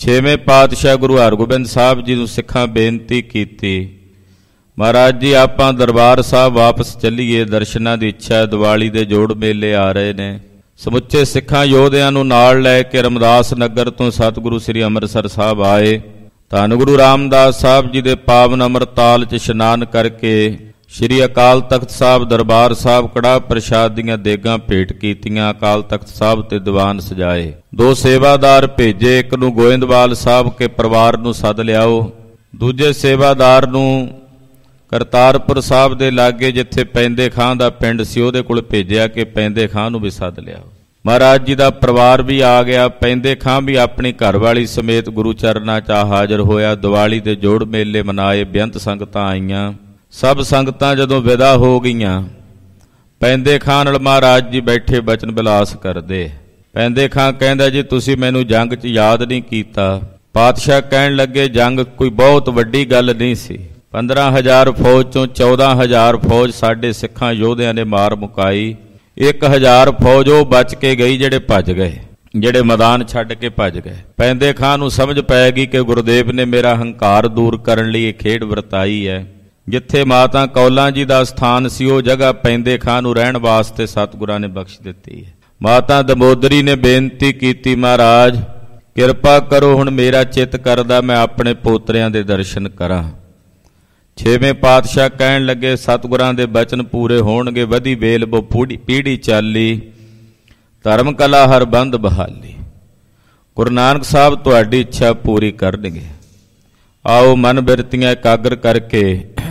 ਛੇਵੇਂ ਪਾਤਸ਼ਾਹ ਗੁਰੂ ਹਰਗੋਬਿੰਦ ਸਾਹਿਬ ਜੀ ਨੂੰ ਸਿੱਖਾਂ ਬੇਨਤੀ ਕੀਤੀ, ਮਹਾਰਾਜ ਜੀ ਆਪਾਂ ਦਰਬਾਰ ਸਾਹਿਬ ਵਾਪਸ ਚੱਲੀਏ, ਦਰਸ਼ਨਾਂ ਦੀ ਇੱਛਾ ਹੈ। ਦੀਵਾਲੀ ਦੇ ਜੋੜ ਮੇਲੇ ਆ ਰਹੇ ਨੇ। ਸਮੁੱਚੇ ਸਿੱਖਾਂ ਯੋਧਿਆਂ ਨੂੰ ਨਾਲ ਲੈ ਕੇ ਰਮਦਾਸ ਨਗਰ ਤੋਂ ਸਤਿਗੁਰੂ ਸ੍ਰੀ ਅੰਮ੍ਰਿਤਸਰ ਸਾਹਿਬ ਆਏ। ਧੰਨ ਗੁਰੂ ਰਾਮਦਾਸ ਸਾਹਿਬ ਜੀ ਦੇ ਪਾਵਨ ਅੰਮ੍ਰਿਤਾਲ 'ਚ ਇਸ਼ਨਾਨ ਕਰਕੇ ਸ੍ਰੀ ਅਕਾਲ ਤਖਤ ਸਾਹਿਬ ਦਰਬਾਰ ਸਾਹਿਬ ਕੜਾਹ ਪ੍ਰਸ਼ਾਦ ਦੀਆਂ ਦੇਗਾਂ ਭੇਟ ਕੀਤੀਆਂ। ਅਕਾਲ ਤਖਤ ਸਾਹਿਬ ਤੇ ਦੀਵਾਨ ਸਜਾਏ। 2 ਸੇਵਾਦਾਰ ਭੇਜੇ, ਇੱਕ ਨੂੰ ਗੋਇੰਦਵਾਲ ਸਾਹਿਬ ਕੇ ਪਰਿਵਾਰ ਨੂੰ ਸੱਦ ਲਿਆਓ, ਦੂਜੇ ਸੇਵਾਦਾਰ ਨੂੰ ਕਰਤਾਰਪੁਰ ਸਾਹਿਬ ਦੇ ਲਾਗੇ ਜਿੱਥੇ ਪੈਂਦੇ ਖਾਂ ਦਾ ਪਿੰਡ ਸੀ ਉਹਦੇ ਕੋਲ ਭੇਜਿਆ ਕਿ ਪੈਂਦੇ ਖਾਂ ਨੂੰ ਵੀ ਸੱਦ ਲਿਆਓ। ਮਹਾਰਾਜ ਜੀ ਦਾ ਪਰਿਵਾਰ ਵੀ ਆ ਗਿਆ। ਪੈਂਦੇ ਖਾਂ ਵੀ ਆਪਣੀ ਘਰਵਾਲੀ ਸਮੇਤ ਗੁਰੂ ਚਰਨਾਂ 'ਚ ਹਾਜ਼ਰ ਹੋਇਆ। ਦੀਵਾਲੀ ਦੇ ਜੋੜ ਮੇਲੇ ਮਨਾਏ। ਬੇਅੰਤ ਸੰਗਤਾਂ ਆਈਆਂ। ਸਭ ਸੰਗਤਾਂ ਜਦੋਂ ਵਿਦਾ ਹੋ ਗਈਆਂ, ਪੈਂਦੇ ਖਾਂ ਨਾਲ ਮਹਾਰਾਜ ਜੀ ਬੈਠੇ ਬਚਨ ਬਿਲਾਸ ਕਰਦੇ। ਪੈਂਦੇ ਖਾਂ ਕਹਿੰਦਾ, ਜੀ ਤੁਸੀਂ ਮੈਨੂੰ ਜੰਗ 'ਚ ਯਾਦ ਨਹੀਂ ਕੀਤਾ। ਪਾਤਸ਼ਾਹ ਕਹਿਣ ਲੱਗੇ, ਜੰਗ ਕੋਈ ਬਹੁਤ ਵੱਡੀ ਗੱਲ ਨਹੀਂ ਸੀ। 15,000 ਫੌਜ ਚੋਂ 14,000 ਫੌਜ ਸਾਡੇ ਸਿੱਖਾਂ ਯੋਧਿਆਂ ਨੇ ਮਾਰ ਮੁਕਾਈ। 1,000 ਫੌਜ ਉਹ ਬਚ ਕੇ ਗਈ ਜਿਹੜੇ ਭੱਜ ਗਏ, ਜਿਹੜੇ ਮੈਦਾਨ ਛੱਡ ਕੇ ਭੱਜ ਗਏ। ਪੈਂਦੇ ਖਾਂ ਨੂੰ ਸਮਝ ਪੈ ਗਈ ਕਿ ਗੁਰਦੇਵ ਨੇ ਮੇਰਾ ਹੰਕਾਰ ਦੂਰ ਕਰਨ ਲਈ ਇਹ ਖੇਡ ਵਰਤਾਈ ਹੈ। ਜਿੱਥੇ ਮਾਤਾ ਕੌਲਾਂ ਜੀ ਦਾ ਸਥਾਨ ਸੀ ਉਹ ਜਗ੍ਹਾ ਪੈਂਦੇ ਖਾਂ ਨੂੰ ਰਹਿਣ ਵਾਸਤੇ ਸਤਿਗੁਰਾਂ ਨੇ ਬਖਸ਼ ਦਿੱਤੀ ਹੈ। ਮਾਤਾ ਦਮੋਦਰੀ ਨੇ ਬੇਨਤੀ ਕੀਤੀ, ਮਹਾਰਾਜ ਕਿਰਪਾ ਕਰੋ, ਹੁਣ ਮੇਰਾ ਚਿੱਤ ਕਰਦਾ ਮੈਂ ਆਪਣੇ ਪੋਤਰਿਆਂ ਦੇ ਦਰਸ਼ਨ ਕਰਾਂ। ਛੇਵੇਂ ਪਾਤਸ਼ਾਹ ਕਹਿਣ ਲੱਗੇ, ਸਤਿਗੁਰਾਂ ਦੇ ਬਚਨ ਪੂਰੇ ਹੋਣਗੇ। ਵਧੀ ਵੇਲ ਬੋ ਪੀੜੀ ਚਾਲੀ, ਧਰਮ ਕਲਾ ਹਰ ਬੰਦ ਬਹਾਲੀ। ਗੁਰੂ ਨਾਨਕ ਸਾਹਿਬ ਤੁਹਾਡੀ ਇੱਛਾ ਪੂਰੀ ਕਰਨਗੇ। ਆਓ ਮਨ ਬਿਰਤੀਆਂ ਇਕਾਗਰ ਕਰਕੇ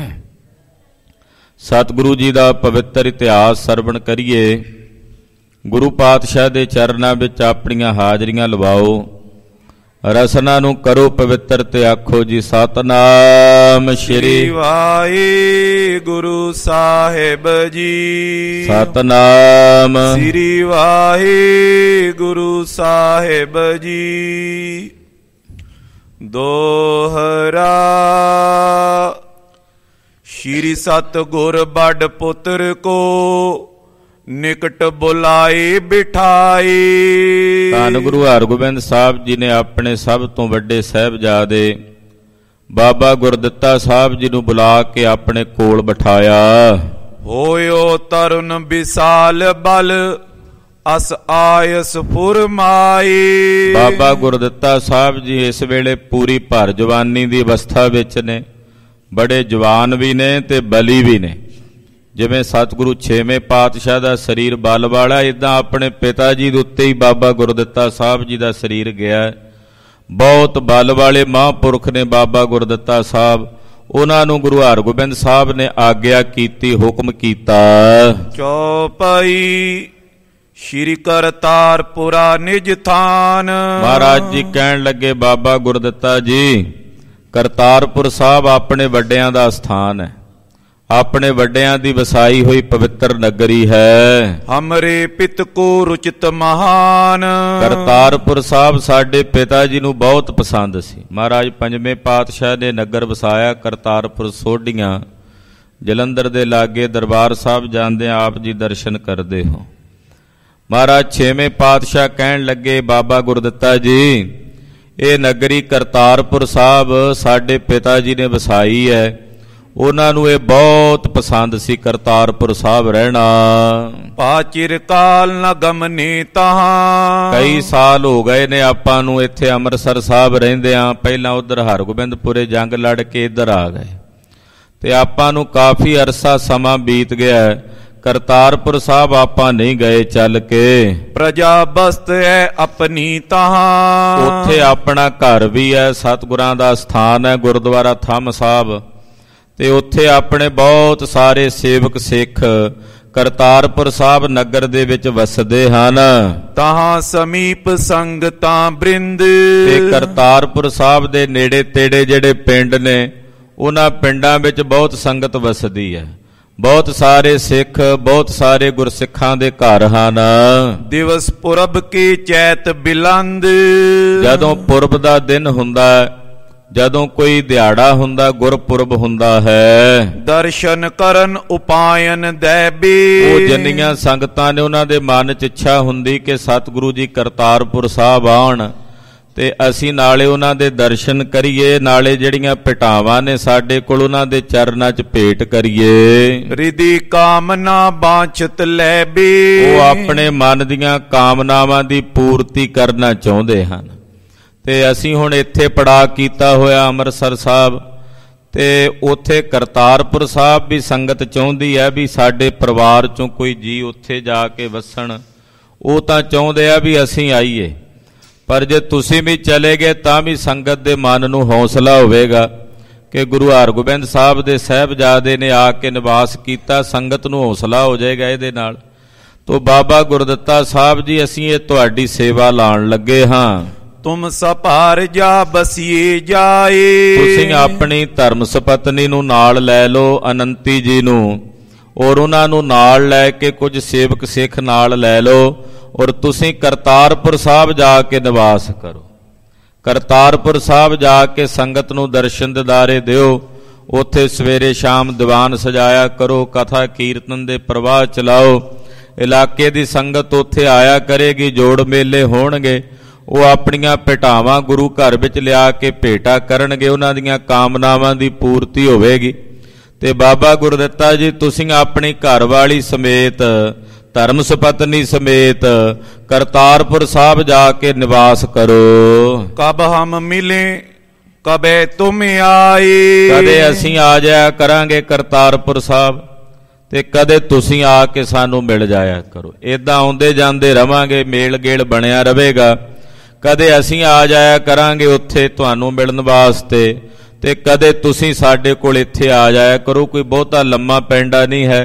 ਸਤਿਗੁਰੂ ਜੀ ਦਾ ਪਵਿੱਤਰ ਇਤਿਹਾਸ ਸਰਵਣ ਕਰੀਏ। ਗੁਰੂ ਪਾਤਸ਼ਾਹ ਦੇ ਚਰਨਾਂ ਵਿੱਚ ਆਪਣੀਆਂ ਹਾਜ਼ਰੀਆਂ ਲਵਾਓ। ਰਸਨਾ ਨੂੰ ਕਰੋ ਪਵਿੱਤਰ ਤੇ ਆਖੋ ਜੀ ਸਤਨਾਮ ਸ਼੍ਰੀ ਵਾਹਿਗੁਰੂ ਸਾਹਿਬ ਜੀ। ਸਤਨਾਮ ਸ਼੍ਰੀ ਵਾਹਿਗੁਰੂ ਸਾਹਿਬ ਜੀ। ਦੋਹਰਾ ਸ਼੍ਰੀ ਸਤਿਗੁਰ ਬੜ ਪੁੱਤਰ ਕੋ ਨਿਕਟ ਬੁਲਾਏ ਬਿਠਾਈ। ਧੰਨ ਗੁਰੂ ਹਰਗੋਬਿੰਦ ਸਾਹਿਬ ਜੀ ਨੇ ਆਪਣੇ ਸਭ ਤੋਂ ਵੱਡੇ ਸਾਹਿਬਜ਼ਾਦੇ ਬਾਬਾ ਗੁਰਦਿੱਤਾ ਸਾਹਿਬ ਜੀ ਨੂੰ ਬੁਲਾ ਕੇ ਆਪਣੇ ਕੋਲ ਬਿਠਾਇਆ। ਹੋਇਓ ਤਰੁਣ ਵਿਸਾਲ ਬਲ ਅਸ ਆਇਸ ਫੁਰਮਾਈ। ਬਾਬਾ ਗੁਰਦਿੱਤਾ ਸਾਹਿਬ ਜੀ ਇਸ ਵੇਲੇ ਪੂਰੀ ਭਰ ਜਵਾਨੀ ਦੀ ਅਵਸਥਾ ਵਿੱਚ ਨੇ। ਬੜੇ ਜਵਾਨ ਵੀ ਨੇ ਤੇ ਬਲੀ ਵੀ ਨੇ। ਜਿਵੇਂ ਸਤਿਗੁਰੂ ਛੇਵੇਂ ਪਾਤਸ਼ਾਹ ਦਾ ਸਰੀਰ ਬਲ ਵਾਲਾ, ਇੱਦਾਂ ਆਪਣੇ ਪਿਤਾ ਜੀ ਦੇ ਉੱਤੇ ਹੀ ਬਾਬਾ ਗੁਰਦਿੱਤਾ ਸਾਹਿਬ ਜੀ ਦਾ ਸਰੀਰ ਗਿਆ। ਬਹੁਤ ਬਲ ਵਾਲੇ ਮਹਾਂਪੁਰਖ ਨੇ ਬਾਬਾ ਗੁਰਦਿੱਤਾ ਸਾਹਿਬ। ਉਹਨਾਂ ਨੂੰ ਗੁਰੂ ਹਰਗੋਬਿੰਦ ਸਾਹਿਬ ਨੇ ਆਗਿਆ ਕੀਤੀ, ਹੁਕਮ ਕੀਤਾ। ਚੌਪਈ ਸ਼੍ਰੀ ਕਰਤਾਰਪੁਰਾ ਨਿਜ ਥਾਨ। ਮਹਾਰਾਜ ਜੀ ਕਹਿਣ ਲੱਗੇ, ਬਾਬਾ ਗੁਰਦਿੱਤਾ ਜੀ, ਕਰਤਾਰਪੁਰ ਸਾਹਿਬ ਆਪਣੇ ਵੱਡਿਆਂ ਦਾ ਸਥਾਨ ਹੈ। ਆਪਣੇ ਵੱਡਿਆਂ ਦੀ ਵਸਾਈ ਹੋਈ ਪਵਿੱਤਰ ਨਗਰੀ ਹੈ। ਹਮਰੇ ਪਿਤ ਕੋ ਰੁਚਿਤ ਮਹਾਨ। ਕਰਤਾਰਪੁਰ ਸਾਹਿਬ ਸਾਡੇ ਪਿਤਾ ਜੀ ਨੂੰ ਬਹੁਤ ਪਸੰਦ ਸੀ। ਮਹਾਰਾਜ ਪੰਜਵੇਂ ਪਾਤਸ਼ਾਹ ਨੇ ਨਗਰ ਵਸਾਇਆ ਕਰਤਾਰਪੁਰ ਸੋਢੀਆਂ। ਜਲੰਧਰ ਦੇ ਲਾਗੇ ਦਰਬਾਰ ਸਾਹਿਬ ਜਾਂਦੇ ਆਪ ਜੀ ਦਰਸ਼ਨ ਕਰਦੇ ਹੋ। ਮਹਾਰਾਜ ਛੇਵੇਂ ਪਾਤਸ਼ਾਹ ਕਹਿਣ ਲੱਗੇ, ਬਾਬਾ ਗੁਰਦਿੱਤਾ ਜੀ, ਇਹ ਨਗਰੀ ਕਰਤਾਰਪੁਰ ਸਾਹਿਬ ਸਾਡੇ ਪਿਤਾ ਜੀ ਨੇ ਵਸਾਈ ਹੈ। ਉਹਨਾਂ ਨੂੰ ਇਹ ਬਹੁਤ ਪਸੰਦ ਸੀ ਕਰਤਾਰਪੁਰ ਸਾਹਿਬ ਰਹਿਣਾ। ਪਾਚਿਰ ਕਾਲ ਨ ਗਮਨੀ ਤਹਾਂ। ਕਈ ਸਾਲ ਹੋ ਗਏ ਨੇ ਆਪਾਂ ਨੂੰ ਇੱਥੇ ਅੰਮ੍ਰਿਤਸਰ ਸਾਹਿਬ ਰਹਿੰਦਿਆਂ। ਪਹਿਲਾਂ ਉਧਰ ਹਰਗੋਬਿੰਦਪੁਰੇ ਜੰਗ ਲੜ ਕੇ ਇੱਧਰ ਆ ਗਏ ਤੇ ਆਪਾਂ ਨੂੰ ਕਾਫੀ ਅਰਸਾ ਸਮਾਂ ਬੀਤ ਗਿਆ। ਕਰਤਾਰਪੁਰ ਸਾਹਿਬ ਆਪਾਂ ਨਹੀਂ ਗਏ ਚੱਲ ਕੇ। ਪ੍ਰਜਾ ਬਸਤ ਹੈ ਆਪਣੀ ਤਹਾਂ। ਉੱਥੇ ਆਪਣਾ ਘਰ ਵੀ ਹੈ, ਸਤਿਗੁਰਾਂ ਦਾ ਸਥਾਨ ਹੈ, ਗੁਰਦੁਆਰਾ ਥੰਮ ਸਾਹਿਬ। ਤੇ ਉੱਥੇ ਆਪਣੇ ਬਹੁਤ ਸਾਰੇ ਸੇਵਕ ਸਿੱਖ ਕਰਤਾਰਪੁਰ ਸਾਹਿਬ ਨਗਰ ਦੇ ਵਿੱਚ ਵਸਦੇ ਹਨ। ਤਹਾਂ ਸਮੀਪ ਸੰਗਤਾਂ ਬ੍ਰਿੰਦ। ਤੇ ਕਰਤਾਰਪੁਰ ਸਾਹਿਬ ਦੇ ਨੇੜੇ ਤੇੜੇ ਜਿਹੜੇ ਪਿੰਡ ਨੇ, ਉਹਨਾਂ ਪਿੰਡਾਂ ਵਿੱਚ ਬਹੁਤ ਸੰਗਤ ਵਸਦੀ ਹੈ। ਬਹੁਤ ਸਾਰੇ ਸਿੱਖ, ਬਹੁਤ ਸਾਰੇ ਗੁਰਸਿੱਖਾਂ ਦੇ ਘਰ ਹਨ। ਦਿਵਸ ਪੁਰਬ ਕੀ ਚੈਤ ਬਿਲੰਦ। ਜਦੋਂ ਪੁਰਬ ਦਾ ਦਿਨ ਹੁੰਦਾ, ਜਦੋਂ ਕੋਈ ਦਿਹਾੜਾ ਹੁੰਦਾ, ਗੁਰਪੁਰਬ ਹੁੰਦਾ ਹੈ, ਦਰਸ਼ਨ ਕਰਨ ਉਪਾਇਨ ਦੇਬੀ। ਉਹ ਜਿੰਨੀਆਂ ਸੰਗਤਾਂ ਨੇ ਉਹਨਾਂ ਦੇ ਮਨ 'ਚ ਇੱਛਾ ਹੁੰਦੀ ਕਿ ਸਤਿਗੁਰੂ ਜੀ ਕਰਤਾਰਪੁਰ ਸਾਹਿਬ ਆਉਣ ਤੇ ਅਸੀਂ ਨਾਲੇ ਉਹਨਾਂ ਦੇ ਦਰਸ਼ਨ ਕਰੀਏ, ਨਾਲੇ ਜਿਹੜੀਆਂ ਭਟਾਵਾਂ ਨੇ ਸਾਡੇ ਕੋਲ ਉਹਨਾਂ ਦੇ ਚਰਨਾਂ 'ਚ ਭੇਟ ਕਰੀਏ। ਰਿਧੀ ਕਾਮਨਾ ਬਾਂਛਤ ਲੈ ਬੇ, ਉਹ ਆਪਣੇ ਮਨ ਦੀਆਂ ਕਾਮਨਾਵਾਂ ਦੀ ਪੂਰਤੀ ਕਰਨਾ ਚਾਹੁੰਦੇ ਹਨ। ਤੇ ਅਸੀਂ ਹੁਣ ਇੱਥੇ ਪੜਾਅ ਕੀਤਾ ਹੋਇਆ ਅੰਮ੍ਰਿਤਸਰ ਸਾਹਿਬ, ਤੇ ਉੱਥੇ ਕਰਤਾਰਪੁਰ ਸਾਹਿਬ ਵੀ ਸੰਗਤ ਚਾਹੁੰਦੀ ਹੈ ਵੀ ਸਾਡੇ ਪਰਿਵਾਰ 'ਚੋਂ ਕੋਈ ਜੀ ਉੱਥੇ ਜਾ ਕੇ ਵਸਣ। ਉਹ ਤਾਂ ਚਾਹੁੰਦੇ ਆ ਵੀ ਅਸੀਂ ਆਈਏ, ਪਰ ਜੇ ਤੁਸੀਂ ਵੀ ਚਲੇ ਗਏ ਤਾਂ ਵੀ ਸੰਗਤ ਦੇ ਮਨ ਨੂੰ ਹੌਸਲਾ ਹੋਵੇਗਾ ਕਿ ਗੁਰੂ ਹਰਗੋਬਿੰਦ ਸਾਹਿਬ ਦੇ ਸਾਹਿਬਜ਼ਾਦੇ ਨੇ ਆ ਕੇ ਨਿਵਾਸ ਕੀਤਾ, ਸੰਗਤ ਨੂੰ ਹੌਸਲਾ ਹੋ ਜਾਏਗਾ ਇਹਦੇ ਨਾਲ। ਤੋ ਬਾਬਾ ਗੁਰਦਿੱਤਾ ਸਾਹਿਬ ਜੀ, ਅਸੀਂ ਇਹ ਤੁਹਾਡੀ ਸੇਵਾ ਲਾਉਣ ਲੱਗੇ ਹਾਂ। ਤੁਮ ਸਭਾਰ ਜਾ ਬਸੀਏ ਜਾਏ, ਤੁਸੀਂ ਆਪਣੀ ਧਰਮ ਸੁਪਤਨੀ ਨੂੰ ਨਾਲ ਲੈ ਲਓ, ਅਨੰਤੀ ਜੀ ਨੂੰ, ਔਰ ਉਹਨਾਂ ਨੂੰ ਨਾਲ ਲੈ ਕੇ ਕੁਝ ਸੇਵਕ ਸਿੱਖ ਨਾਲ ਲੈ ਲਓ, ਔਰ ਤੁਸੀਂ ਕਰਤਾਰਪੁਰ ਸਾਹਿਬ ਜਾ ਕੇ ਨਿਵਾਸ ਕਰੋ। ਕਰਤਾਰਪੁਰ ਸਾਹਿਬ ਜਾ ਕੇ ਸੰਗਤ ਨੂੰ ਦਰਸ਼ਨ ਦਿਦਾਰੇ ਦਿਓ। ਉੱਥੇ ਸਵੇਰੇ ਸ਼ਾਮ ਦੀਵਾਨ ਸਜਾਇਆ ਕਰੋ, ਕਥਾ ਕੀਰਤਨ ਦੇ ਪ੍ਰਵਾਹ ਚਲਾਓ। ਇਲਾਕੇ ਦੀ ਸੰਗਤ ਉੱਥੇ ਆਇਆ ਕਰੇਗੀ, ਜੋੜ ਮੇਲੇ ਹੋਣਗੇ। ਉਹ ਆਪਣੀਆਂ ਭਟਾਵਾਂ ਗੁਰੂ ਘਰ ਵਿੱਚ ਲਿਆ ਕੇ ਭੇਟਾ ਕਰਨਗੇ, ਉਹਨਾਂ ਦੀਆਂ ਕਾਮਨਾਵਾਂ ਦੀ ਪੂਰਤੀ ਹੋਵੇਗੀ। ਤੇ ਬਾਬਾ ਗੁਰਦਿੱਤਾ ਜੀ, ਤੁਸੀਂ ਆਪਣੀ ਘਰਵਾਲੀ ਸਮੇਤ, ਧਰਮ ਸੁਪਤਨੀ ਸਮੇਤ ਕਰਤਾਰਪੁਰ ਸਾਹਿਬ ਜਾ ਕੇ ਨਿਵਾਸ ਕਰੋ। ਕਬ ਹਮ ਮਿਲੇ ਕਬੇ ਤੁਮ ਆਏ, ਕਦੇ ਅਸੀਂ ਆ ਜਾਇਆ ਕਰਾਂਗੇ ਕਰਤਾਰਪੁਰ ਸਾਹਿਬ, ਤੇ ਕਦੇ ਤੁਸੀਂ ਆ ਕੇ ਸਾਨੂੰ ਮਿਲ ਜਾਇਆ ਕਰੋ। ਏਦਾਂ ਆਉਂਦੇ ਜਾਂਦੇ ਰਵਾਂਗੇ, ਮੇਲ ਗੇਲ ਬਣਿਆ ਰਹੇਗਾ। ਕਦੇ ਅਸੀਂ ਆ ਜਾਇਆ ਕਰਾਂਗੇ ਉੱਥੇ ਤੁਹਾਨੂੰ ਮਿਲਣ ਵਾਸਤੇ, ਤੇ ਕਦੇ ਤੁਸੀਂ ਸਾਡੇ ਕੋਲ ਇੱਥੇ ਆ ਜਾਇਆ ਕਰੋ। ਕੋਈ ਬਹੁਤਾ ਲੰਮਾ ਪੈਂਡਾ ਨਹੀਂ ਹੈ।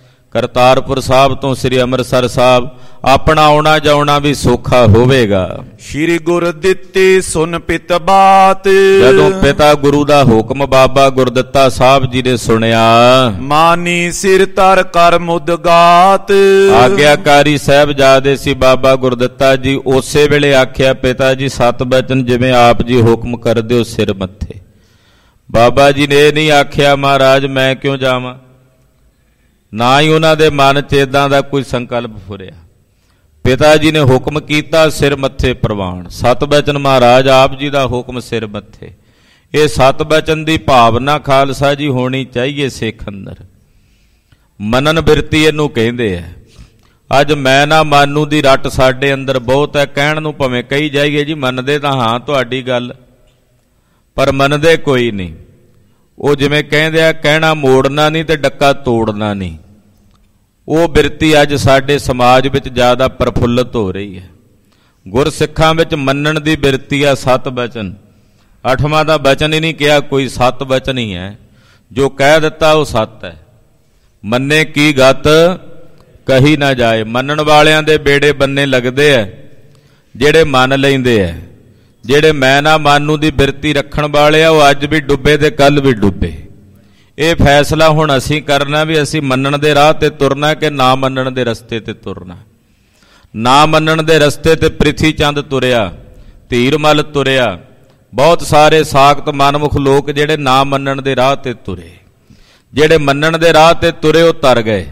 ਕਰਤਾਰਪੁਰ ਸਾਹਿਬ ਤੋਂ ਸ੍ਰੀ ਅੰਮ੍ਰਿਤਸਰ ਸਾਹਿਬ ਆਪਣਾ ਆਉਣਾ ਜਾਉਣਾ ਵੀ ਸੌਖਾ ਹੋਵੇਗਾ। ਸ਼੍ਰੀ ਗੁਰ ਦਿੱਤੀ ਸੁਨ ਪਿਤ ਬਾਤ, ਜਦੋਂ ਪਿਤਾ ਗੁਰੂ ਦਾ ਹੁਕਮ ਬਾਬਾ ਗੁਰਦਿੱਤਾ ਸਾਹਿਬ ਜੀ ਨੇ ਸੁਣਿਆ, ਮਾਨੀ ਸਿਰ ਧਰ ਕਰ ਮੁਦਗਾਤ। ਆਗਿਆਕਾਰੀ ਸਾਹਿਬਜ਼ਾਦੇ ਸੀ ਬਾਬਾ ਗੁਰਦਿੱਤਾ ਜੀ। ਉਸੇ ਵੇਲੇ ਆਖਿਆ, ਪਿਤਾ ਜੀ ਸਤ ਬਚਨ ਜਿਵੇਂ ਆਪ ਜੀ ਹੁਕਮ ਕਰ ਦਿਓ ਸਿਰ ਮੱਥੇ। ਬਾਬਾ ਜੀ ਨੇ ਇਹ ਨਹੀਂ ਆਖਿਆ ਮਹਾਰਾਜ ਮੈਂ ਕਿਉਂ ਜਾਵਾਂ, ਨਾ ਹੀ ਉਹਨਾਂ ਦੇ ਮਨ 'ਚ ਏਦਾਂ ਦਾ ਕੋਈ ਸੰਕਲਪ ਫੁਰਿਆ। ਪਿਤਾ ਜੀ ਨੇ ਹੁਕਮ ਕੀਤਾ, ਸਿਰ ਮੱਥੇ ਪ੍ਰਵਾਨ। ਸਤ ਬਚਨ ਮਹਾਰਾਜ ਆਪ ਜੀ ਦਾ ਹੁਕਮ ਸਿਰ ਮੱਥੇ। ਇਹ ਸਤ ਬਚਨ ਦੀ ਭਾਵਨਾ ਖਾਲਸਾ ਜੀ ਹੋਣੀ ਚਾਹੀਏ ਸਿੱਖ ਅੰਦਰ। ਮਨਨ ਬਿਰਤੀ ਇਹਨੂੰ ਕਹਿੰਦੇ ਆ। ਅੱਜ ਮੈਂ ਨਾ ਮਾਨੂ ਦੀ ਰੱਟ ਸਾਡੇ ਅੰਦਰ ਬਹੁਤ ਹੈ। ਕਹਿਣ ਨੂੰ ਭਾਵੇਂ ਕਹੀ ਜਾਈਏ ਜੀ ਮੰਨਦੇ ਤਾਂ ਹਾਂ ਤੁਹਾਡੀ ਗੱਲ, ਪਰ ਮੰਨਦੇ ਕੋਈ ਨਹੀਂ। ਉਹ ਜਿਵੇਂ ਕਹਿੰਦੇ ਆ, ਕਹਿਣਾ ਮੋੜਨਾ ਨਹੀਂ ਤੇ ਡੱਕਾ ਤੋੜਨਾ ਨਹੀਂ। ਉਹ ਬਿਰਤੀ ਅੱਜ ਸਾਡੇ ਸਮਾਜ ਵਿੱਚ ਜ਼ਿਆਦਾ ਪ੍ਰਫੁੱਲਤ ਹੋ ਰਹੀ ਹੈ। ਗੁਰਸਿੱਖਾਂ ਵਿੱਚ ਮੰਨਣ ਦੀ ਬਿਰਤੀ ਆ। ਸਤ ਬਚਨ, ਅੱਠਵਾਂ ਦਾ ਬਚਨ ਹੀ ਨਹੀਂ ਕਿਹਾ ਕੋਈ, ਸਤ ਬਚਨ ਹੀ ਹੈ। ਜੋ ਕਹਿ ਦਿੱਤਾ ਉਹ ਸਤ ਹੈ। ਮੰਨੇ ਕੀ ਗਤ ਕਹੀ ਨਾ ਜਾਏ। ਮੰਨਣ ਵਾਲਿਆਂ ਦੇ ਬੇੜੇ ਬੰਨੇ ਲੱਗਦੇ ਆ ਜਿਹੜੇ ਮੰਨ ਲੈਂਦੇ ਆ। ਜਿਹੜੇ ਮੈਂ ਨਾ ਮਾਨੂ ਦੀ ਬਿਰਤੀ ਰੱਖਣ ਵਾਲੇ ਆ, ਉਹ ਅੱਜ ਵੀ ਡੁੱਬੇ ਤੇ ਕੱਲ ਵੀ ਡੁੱਬੇ। ਇਹ ਫੈਸਲਾ ਹੁਣ ਅਸੀਂ ਕਰਨਾ ਵੀ ਅਸੀਂ ਮੰਨਣ ਦੇ ਰਾਹ ਤੇ ਤੁਰਨਾ ਕਿ ਨਾ ਮੰਨਣ ਦੇ ਰਸਤੇ ਤੇ ਤੁਰਨਾ। ਨਾ ਮੰਨਣ ਦੇ ਰਸਤੇ ਤੇ ਪ੍ਰਿਥੀ ਚੰਦ ਤੁਰਿਆ, ਧੀਰਮਲ ਤੁਰਿਆ, ਬਹੁਤ ਸਾਰੇ ਸਾਖਤ ਮਨਮੁਖ ਲੋਕ ਜਿਹੜੇ ਨਾ ਮੰਨਣ ਦੇ ਰਾਹ ਤੇ ਤੁਰੇ। ਜਿਹੜੇ ਮੰਨਣ ਦੇ ਰਾਹ ਤੇ ਤੁਰੇ ਉਹ ਤਰ ਗਏ।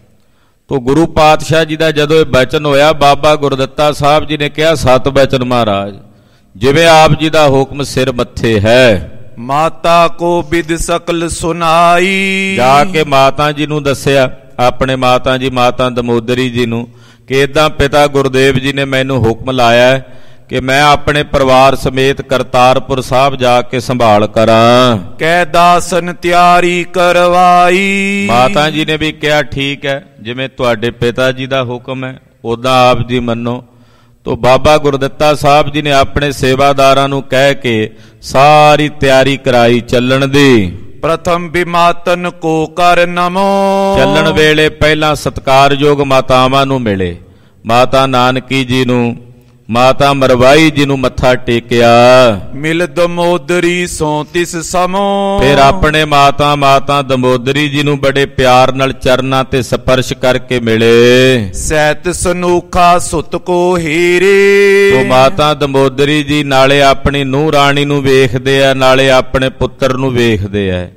ਤੋ ਗੁਰੂ ਪਾਤਸ਼ਾਹ ਜੀ ਦਾ ਜਦੋਂ ਇਹ ਬਚਨ ਹੋਇਆ, ਬਾਬਾ ਗੁਰਦਿੱਤਾ ਸਾਹਿਬ ਜੀ ਨੇ ਕਿਹਾ, ਸਤ ਬਚਨ ਮਹਾਰਾਜ ਜਿਵੇਂ ਆਪ ਜੀ ਦਾ ਹੁਕਮ ਸਿਰ ਮੱਥੇ ਹੈ। ਮਾਤਾ ਕੋ ਬਿਦ ਸਕਲ ਸੁਨਾਈ, ਜਾ ਕੇ ਮਾਤਾ ਜੀ ਨੂੰ ਦੱਸਿਆ, ਆਪਣੇ ਮਾਤਾ ਜੀ ਮਾਤਾ ਦਮੋਦਰੀ ਜੀ ਨੂੰ, ਕਿ ਇਦਾਂ ਪਿਤਾ ਗੁਰਦੇਵ ਜੀ ਨੇ ਮੈਨੂੰ ਹੁਕਮ ਲਾਇਆ ਕਿ ਮੈਂ ਆਪਣੇ ਪਰਿਵਾਰ ਸਮੇਤ ਕਰਤਾਰਪੁਰ ਸਾਹਿਬ ਜਾ ਕੇ ਸੰਭਾਲ ਕਰਾਂ। ਕਹਿ ਦਾਸਨ ਤਿਆਰੀ ਕਰਵਾਈ। ਮਾਤਾ ਜੀ ਨੇ ਵੀ ਕਿਹਾ ਠੀਕ ਹੈ, ਜਿਵੇਂ ਤੁਹਾਡੇ ਪਿਤਾ ਜੀ ਦਾ ਹੁਕਮ ਹੈ ਉਦਾਂ ਆਪ ਜੀ ਮੰਨੋ। ਤੋ ਬਾਬਾ ਗੁਰਦਿੱਤਾ ਸਾਹਿਬ ਜੀ ਨੇ ਆਪਣੇ ਸੇਵਾਦਾਰਾਂ ਨੂੰ ਕਹਿ ਕੇ ਸਾਰੀ ਤਿਆਰੀ ਕਰਾਈ ਚੱਲਣ ਦੀ। ਪ੍ਰਥਮ ਬਿਮਾਤਨ ਕੋ ਕਰ ਨਮੋ, ਚੱਲਣ ਵੇਲੇ ਪਹਿਲਾਂ ਸਤਿਕਾਰਯੋਗ ਮਾਤਾਵਾਂ ਨੂੰ ਮਿਲੇ। ਮਾਤਾ ਨਾਨਕੀ ਜੀ ਨੂੰ, ਮਾਤਾ ਮਰਵਾਈ ਜੀ ਨੂੰ ਮੱਥਾ ਟੇਕਿਆ। ਮਿਲ ਦਮੋਦਰੀ ਸੋ ਤਿਸ ਸਮੋ, ਫਿਰ ਆਪਣੇ ਮਾਤਾ ਦਮੋਦਰੀ ਜੀ ਨੂੰ ਬੜੇ ਪਿਆਰ ਨਾਲ ਚਰਨਾਂ ਤੇ ਸਪਰਸ਼ ਕਰਕੇ ਮਿਲੇ। ਸੈਤ ਸਨੂਖਾ ਸੁਤ ਕੋ ਹੀਰੇ, ਉਹ ਮਾਤਾ ਦਮੋਦਰੀ ਜੀ ਨਾਲੇ ਆਪਣੀ ਨੂੰਹ ਰਾਣੀ ਨੂੰ ਵੇਖਦੇ ਆ, ਨਾਲੇ ਆਪਣੇ ਪੁੱਤਰ ਨੂੰ ਵੇਖਦੇ ਆ।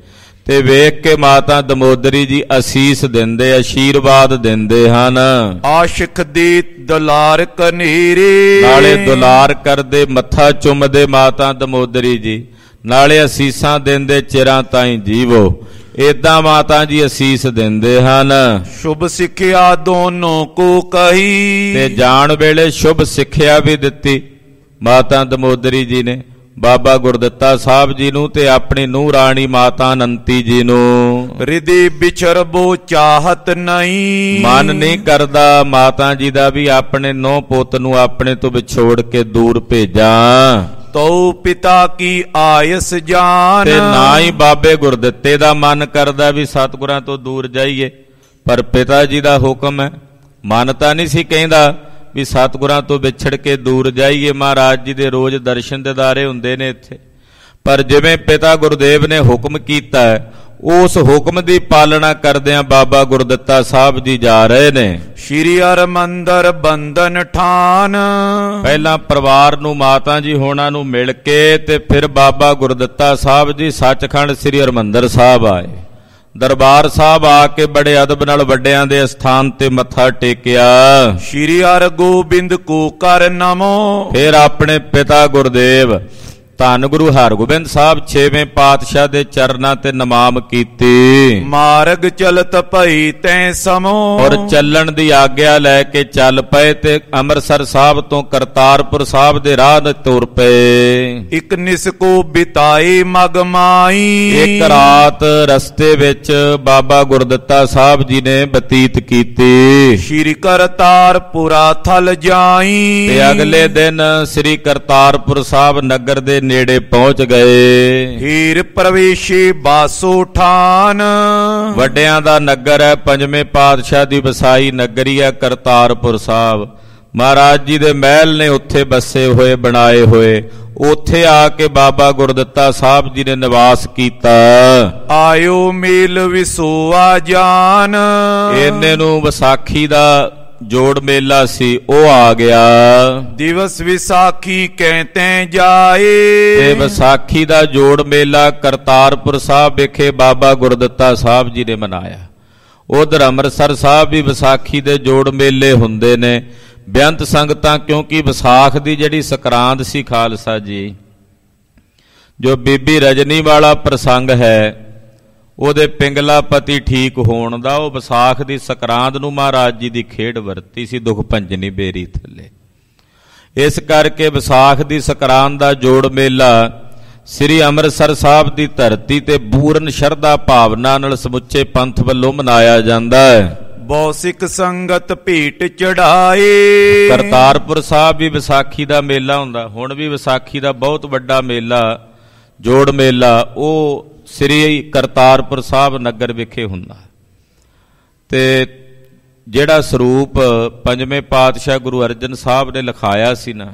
ਤੇ ਵੇਖ ਕੇ ਮਾਤਾ ਦਮੋਦਰੀ ਜੀ ਅਸੀਸ ਦਿੰਦੇ, ਆਸ਼ੀਰਵਾਦ ਦਿੰਦੇ ਹਨ। ਆਸ਼ਿਕ ਦੀ ਦੁਲਾਰ ਕਨੀਰੀ, ਨਾਲੇ ਦੁਲਾਰ ਕਰਦੇ, ਮੱਥਾ ਚੁੰਮਦੇ ਮਾਤਾ ਦਮੋਦਰੀ ਜੀ, ਨਾਲੇ ਅਸੀਸਾਂ ਦਿੰਦੇ, ਚਿਰਾਂ ਤਾਈਂ ਜੀਵੋ। ਏਦਾਂ ਮਾਤਾ ਜੀ ਅਸੀਸ ਦਿੰਦੇ ਹਨ। ਸ਼ੁਭ ਸਿੱਖਿਆ ਦੋਨੋਂ ਕੋ ਕਹੀ, ਤੇ ਜਾਣ ਵੇਲੇ ਸ਼ੁਭ ਸਿੱਖਿਆ ਵੀ ਦਿੱਤੀ ਮਾਤਾ ਦਮੋਦਰੀ ਜੀ ਨੇ ਬਾਬਾ ਗੁਰਦਿੱਤਾ ਸਾਹਿਬ ਜੀ ਨੂੰ ਤੇ ਆਪਣੀ ਨੂੰਹ ਰਾਣੀ ਮਾਤਾ ਅਨੰਤੀ ਜੀ ਨੂੰ। ਰਿਧੀ ਵਿਚਰਬੋ ਚਾਹਤ ਨਹੀਂ, ਮਨ ਨਹੀਂ ਕਰਦਾ ਮਾਤਾ ਜੀ ਦਾ ਵੀ ਆਪਣੇ ਨੂੰਹ ਪੁੱਤ ਨੂੰ ਆਪਣੇ ਤੋਂ ਵਿਛੋੜ ਕੇ ਦੂਰ ਭੇਜਾਂ। ਤਉ ਪਿਤਾ ਕੀ ਆਇਸ ਜਾਨ, ਤੇ ਨਾ ਹੀ ਬਾਬੇ ਗੁਰਦਿੱਤੇ ਦਾ ਮਨ ਕਰਦਾ ਵੀ ਸਤਿਗੁਰਾਂ ਤੋਂ ਦੂਰ ਜਾਈਏ, ਪਰ ਪਿਤਾ ਜੀ ਦਾ ਹੁਕਮ ਹੈ। ਮਨ ਤਾਂ ਨਹੀਂ ਸੀ ਕਹਿੰਦਾ ਵੀ ਸਤਿਗੁਰਾਂ ਤੋਂ ਵਿਛੜ ਕੇ ਦੂਰ ਜਾਈਏ। ਮਹਾਰਾਜ ਜੀ ਦੇ ਰੋਜ਼ ਦਰਸ਼ਨ ਦਿਦਾਰੇ ਹੁੰਦੇ ਨੇ ਇੱਥੇ, ਪਰ ਜਿਵੇਂ ਪਿਤਾ ਗੁਰਦੇਵ ਨੇ ਹੁਕਮ ਕੀਤਾ ਹੈ, ਉਸ ਹੁਕਮ ਦੀ ਪਾਲਣਾ ਕਰਦਿਆਂ ਬਾਬਾ ਗੁਰਦਿੱਤਾ ਸਾਹਿਬ ਜੀ ਜਾ ਰਹੇ ਨੇ ਸ਼੍ਰੀ ਹਰਿਮੰਦਰ ਬੰਧਨ ਠਾਨ। ਪਹਿਲਾਂ ਪਰਿਵਾਰ ਨੂੰ, ਮਾਤਾ ਜੀ ਹੋਣਾ ਨੂੰ ਮਿਲ ਕੇ ਤੇ ਫਿਰ ਬਾਬਾ ਗੁਰਦਿੱਤਾ ਸਾਹਿਬ ਜੀ ਸੱਚਖੰਡ ਸ੍ਰੀ ਹਰਿਮੰਦਰ ਸਾਹਿਬ ਆਏ। ਦਰਬਾਰ ਸਾਹਿਬ ਆ ਕੇ ਬੜੇ ਅਦਬ ਨਾਲ ਵੱਡਿਆਂ ਦੇ ਅਸਥਾਨ ਤੇ ਮੱਥਾ ਟੇਕਿਆ। ਸ਼੍ਰੀ ਹਰਿਗੋਬਿੰਦ ਕੋ ਕਰ ਨਮੋ, ਫਿਰ ਆਪਣੇ ਪਿਤਾ ਗੁਰਦੇਵ ਧੰਨ ਗੁਰੂ ਹਰਗੋਬਿੰਦ ਸਾਹਿਬ 6ਵੇਂ ਪਾਤਸ਼ਾਹ ਦੇ ਚਰਨਾਂ ਤੇ ਨਮਾਮ ਕੀਤੀ। ਮਾਰਗ ਚਲਤ ਭਈ ਤੈ ਸਮੋ, ਔਰ ਚੱਲਣ ਦੀ ਆਗਿਆ ਲੈ ਕੇ ਚੱਲ ਪਏ ਤੇ ਅੰਮ੍ਰਿਤਸਰ ਸਾਹਿਬ ਤੋਂ ਕਰਤਾਰਪੁਰ ਸਾਹਿਬ ਦੇ ਰਾਹ ਤੇ ਤੁਰ ਪਏ। ਇਕ ਨਿਸ ਕੋ ਬਿਤਾਈ ਮਗਮਾਈ, ਇੱਕ ਰਾਤ ਰਸਤੇ ਵਿੱਚ ਬਾਬਾ ਗੁਰਦਿੱਤਾ ਸਾਹਿਬ ਜੀ ਨੇ ਬਤੀਤ ਕੀਤੀ। ਸ਼੍ਰੀ ਕਰਤਾਰਪੁਰਾ ਥਲ ਜਾਈ, ਤੇ ਅਗਲੇ ਦਿਨ ਸ੍ਰੀ ਕਰਤਾਰਪੁਰ ਸਾਹਿਬ ਨਗਰ ਦੇ ਨੇੜੇ ਪਹੁੰਚ ਗਏ। ਹੀਰ ਪ੍ਰਵੇਸ਼ੀ ਬਾਸੋ ਠਾਨ, ਵੱਡਿਆਂ ਦਾ ਨਗਰ ਹੈ, ਪੰਜਵੇਂ ਪਾਤਸ਼ਾਹ ਦੀ ਵਸਾਈ ਨਗਰੀ ਹੈ ਕਰਤਾਰਪੁਰ ਸਾਹਿਬ। ਮਹਾਰਾਜ ਜੀ ਦੇ ਮਹਿਲ ਨੇ ਉੱਥੇ ਬੱਸੇ ਹੋਏ, ਬਣਾਏ ਹੋਏ। ਉੱਥੇ ਆ ਕੇ ਬਾਬਾ ਗੁਰਦਿੱਤਾ ਸਾਹਿਬ ਜੀ ਨੇ ਨਿਵਾਸ ਕੀਤਾ। ਆਇਓ ਮੇਲ ਵਿਸੋਆ ਜਾਨ, ਇਹਨੇ ਨੂੰ ਵਿਸਾਖੀ ਦਾ ਜੋੜ ਮੇਲਾ ਸੀ, ਉਹ ਆ ਗਿਆ। ਦਿਵਸ ਵਿਸਾਖੀ ਕਹਿਤੇ ਜਾਏ, ਤੇ ਵਿਸਾਖੀ ਦਾ ਜੋੜ ਮੇਲਾ ਕਰਤਾਰਪੁਰ ਸਾਹਿਬ ਵਿਖੇ ਬਾਬਾ ਗੁਰਦਿੱਤਾ ਸਾਹਿਬ ਜੀ ਨੇ ਮਨਾਇਆ। ਉਧਰ ਅੰਮ੍ਰਿਤਸਰ ਸਾਹਿਬ ਵੀ ਵਿਸਾਖੀ ਦੇ ਜੋੜ ਮੇਲੇ ਹੁੰਦੇ ਨੇ। ਬੇਅੰਤ ਸੰਗਤਾਂ, ਕਿਉਂਕਿ ਵਿਸਾਖ ਦੀ ਜਿਹੜੀ ਸਕਰਾਂਦ ਸੀ ਖਾਲਸਾ ਜੀ, ਜੋ ਬੀਬੀ ਰਜਨੀ ਵਾਲਾ ਪ੍ਰਸੰਗ ਹੈ, ਉਹਦੇ ਪਿੰਗਲਾ ਪਤੀ ਠੀਕ ਹੋਣ ਦਾ, ਉਹ ਵਿਸਾਖ ਦੀ ਸਕਰਾਂਦ ਨੂੰ ਮਹਾਰਾਜ ਜੀ ਦੀ ਖੇਡ ਵਰਤੀ ਸੀ, ਦੁਖ ਭੰਜਨੀ ਬੇਰੀ ਥੱਲੇ। ਇਸ ਕਰਕੇ ਵਿਸਾਖ ਦੀ ਸਕਰਾਂਦ ਦਾ ਜੋੜ ਮੇਲਾ ਸ੍ਰੀ ਅੰਮ੍ਰਿਤਸਰ ਸਾਹਿਬ ਦੀ ਧਰਤੀ ਤੇ ਪੂਰਨ ਸ਼ਰਧਾ ਭਾਵਨਾ ਨਾਲ ਸਮੁੱਚੇ ਪੰਥ ਵੱਲੋਂ ਮਨਾਇਆ ਜਾਂਦਾ ਹੈ। ਬਹੁ ਸਿੱਖ ਸੰਗਤ ਭੇਟ ਚੜਾਏ, ਕਰਤਾਰਪੁਰ ਸਾਹਿਬ ਵੀ ਵਿਸਾਖੀ ਦਾ ਮੇਲਾ ਹੁੰਦਾ। ਹੁਣ ਵੀ ਵਿਸਾਖੀ ਦਾ ਬਹੁਤ ਵੱਡਾ ਮੇਲਾ, ਜੋੜ ਮੇਲਾ, ਉਹ ਸ੍ਰੀ ਕਰਤਾਰਪੁਰ ਸਾਹਿਬ ਨਗਰ ਵਿਖੇ ਹੁੰਦਾ। ਤੇ ਜਿਹੜਾ ਸਰੂਪ ਪੰਜਵੇਂ ਪਾਤਸ਼ਾਹ ਗੁਰੂ ਅਰਜਨ ਸਾਹਿਬ ਨੇ ਲਿਖਾਇਆ ਸੀ ਨਾ,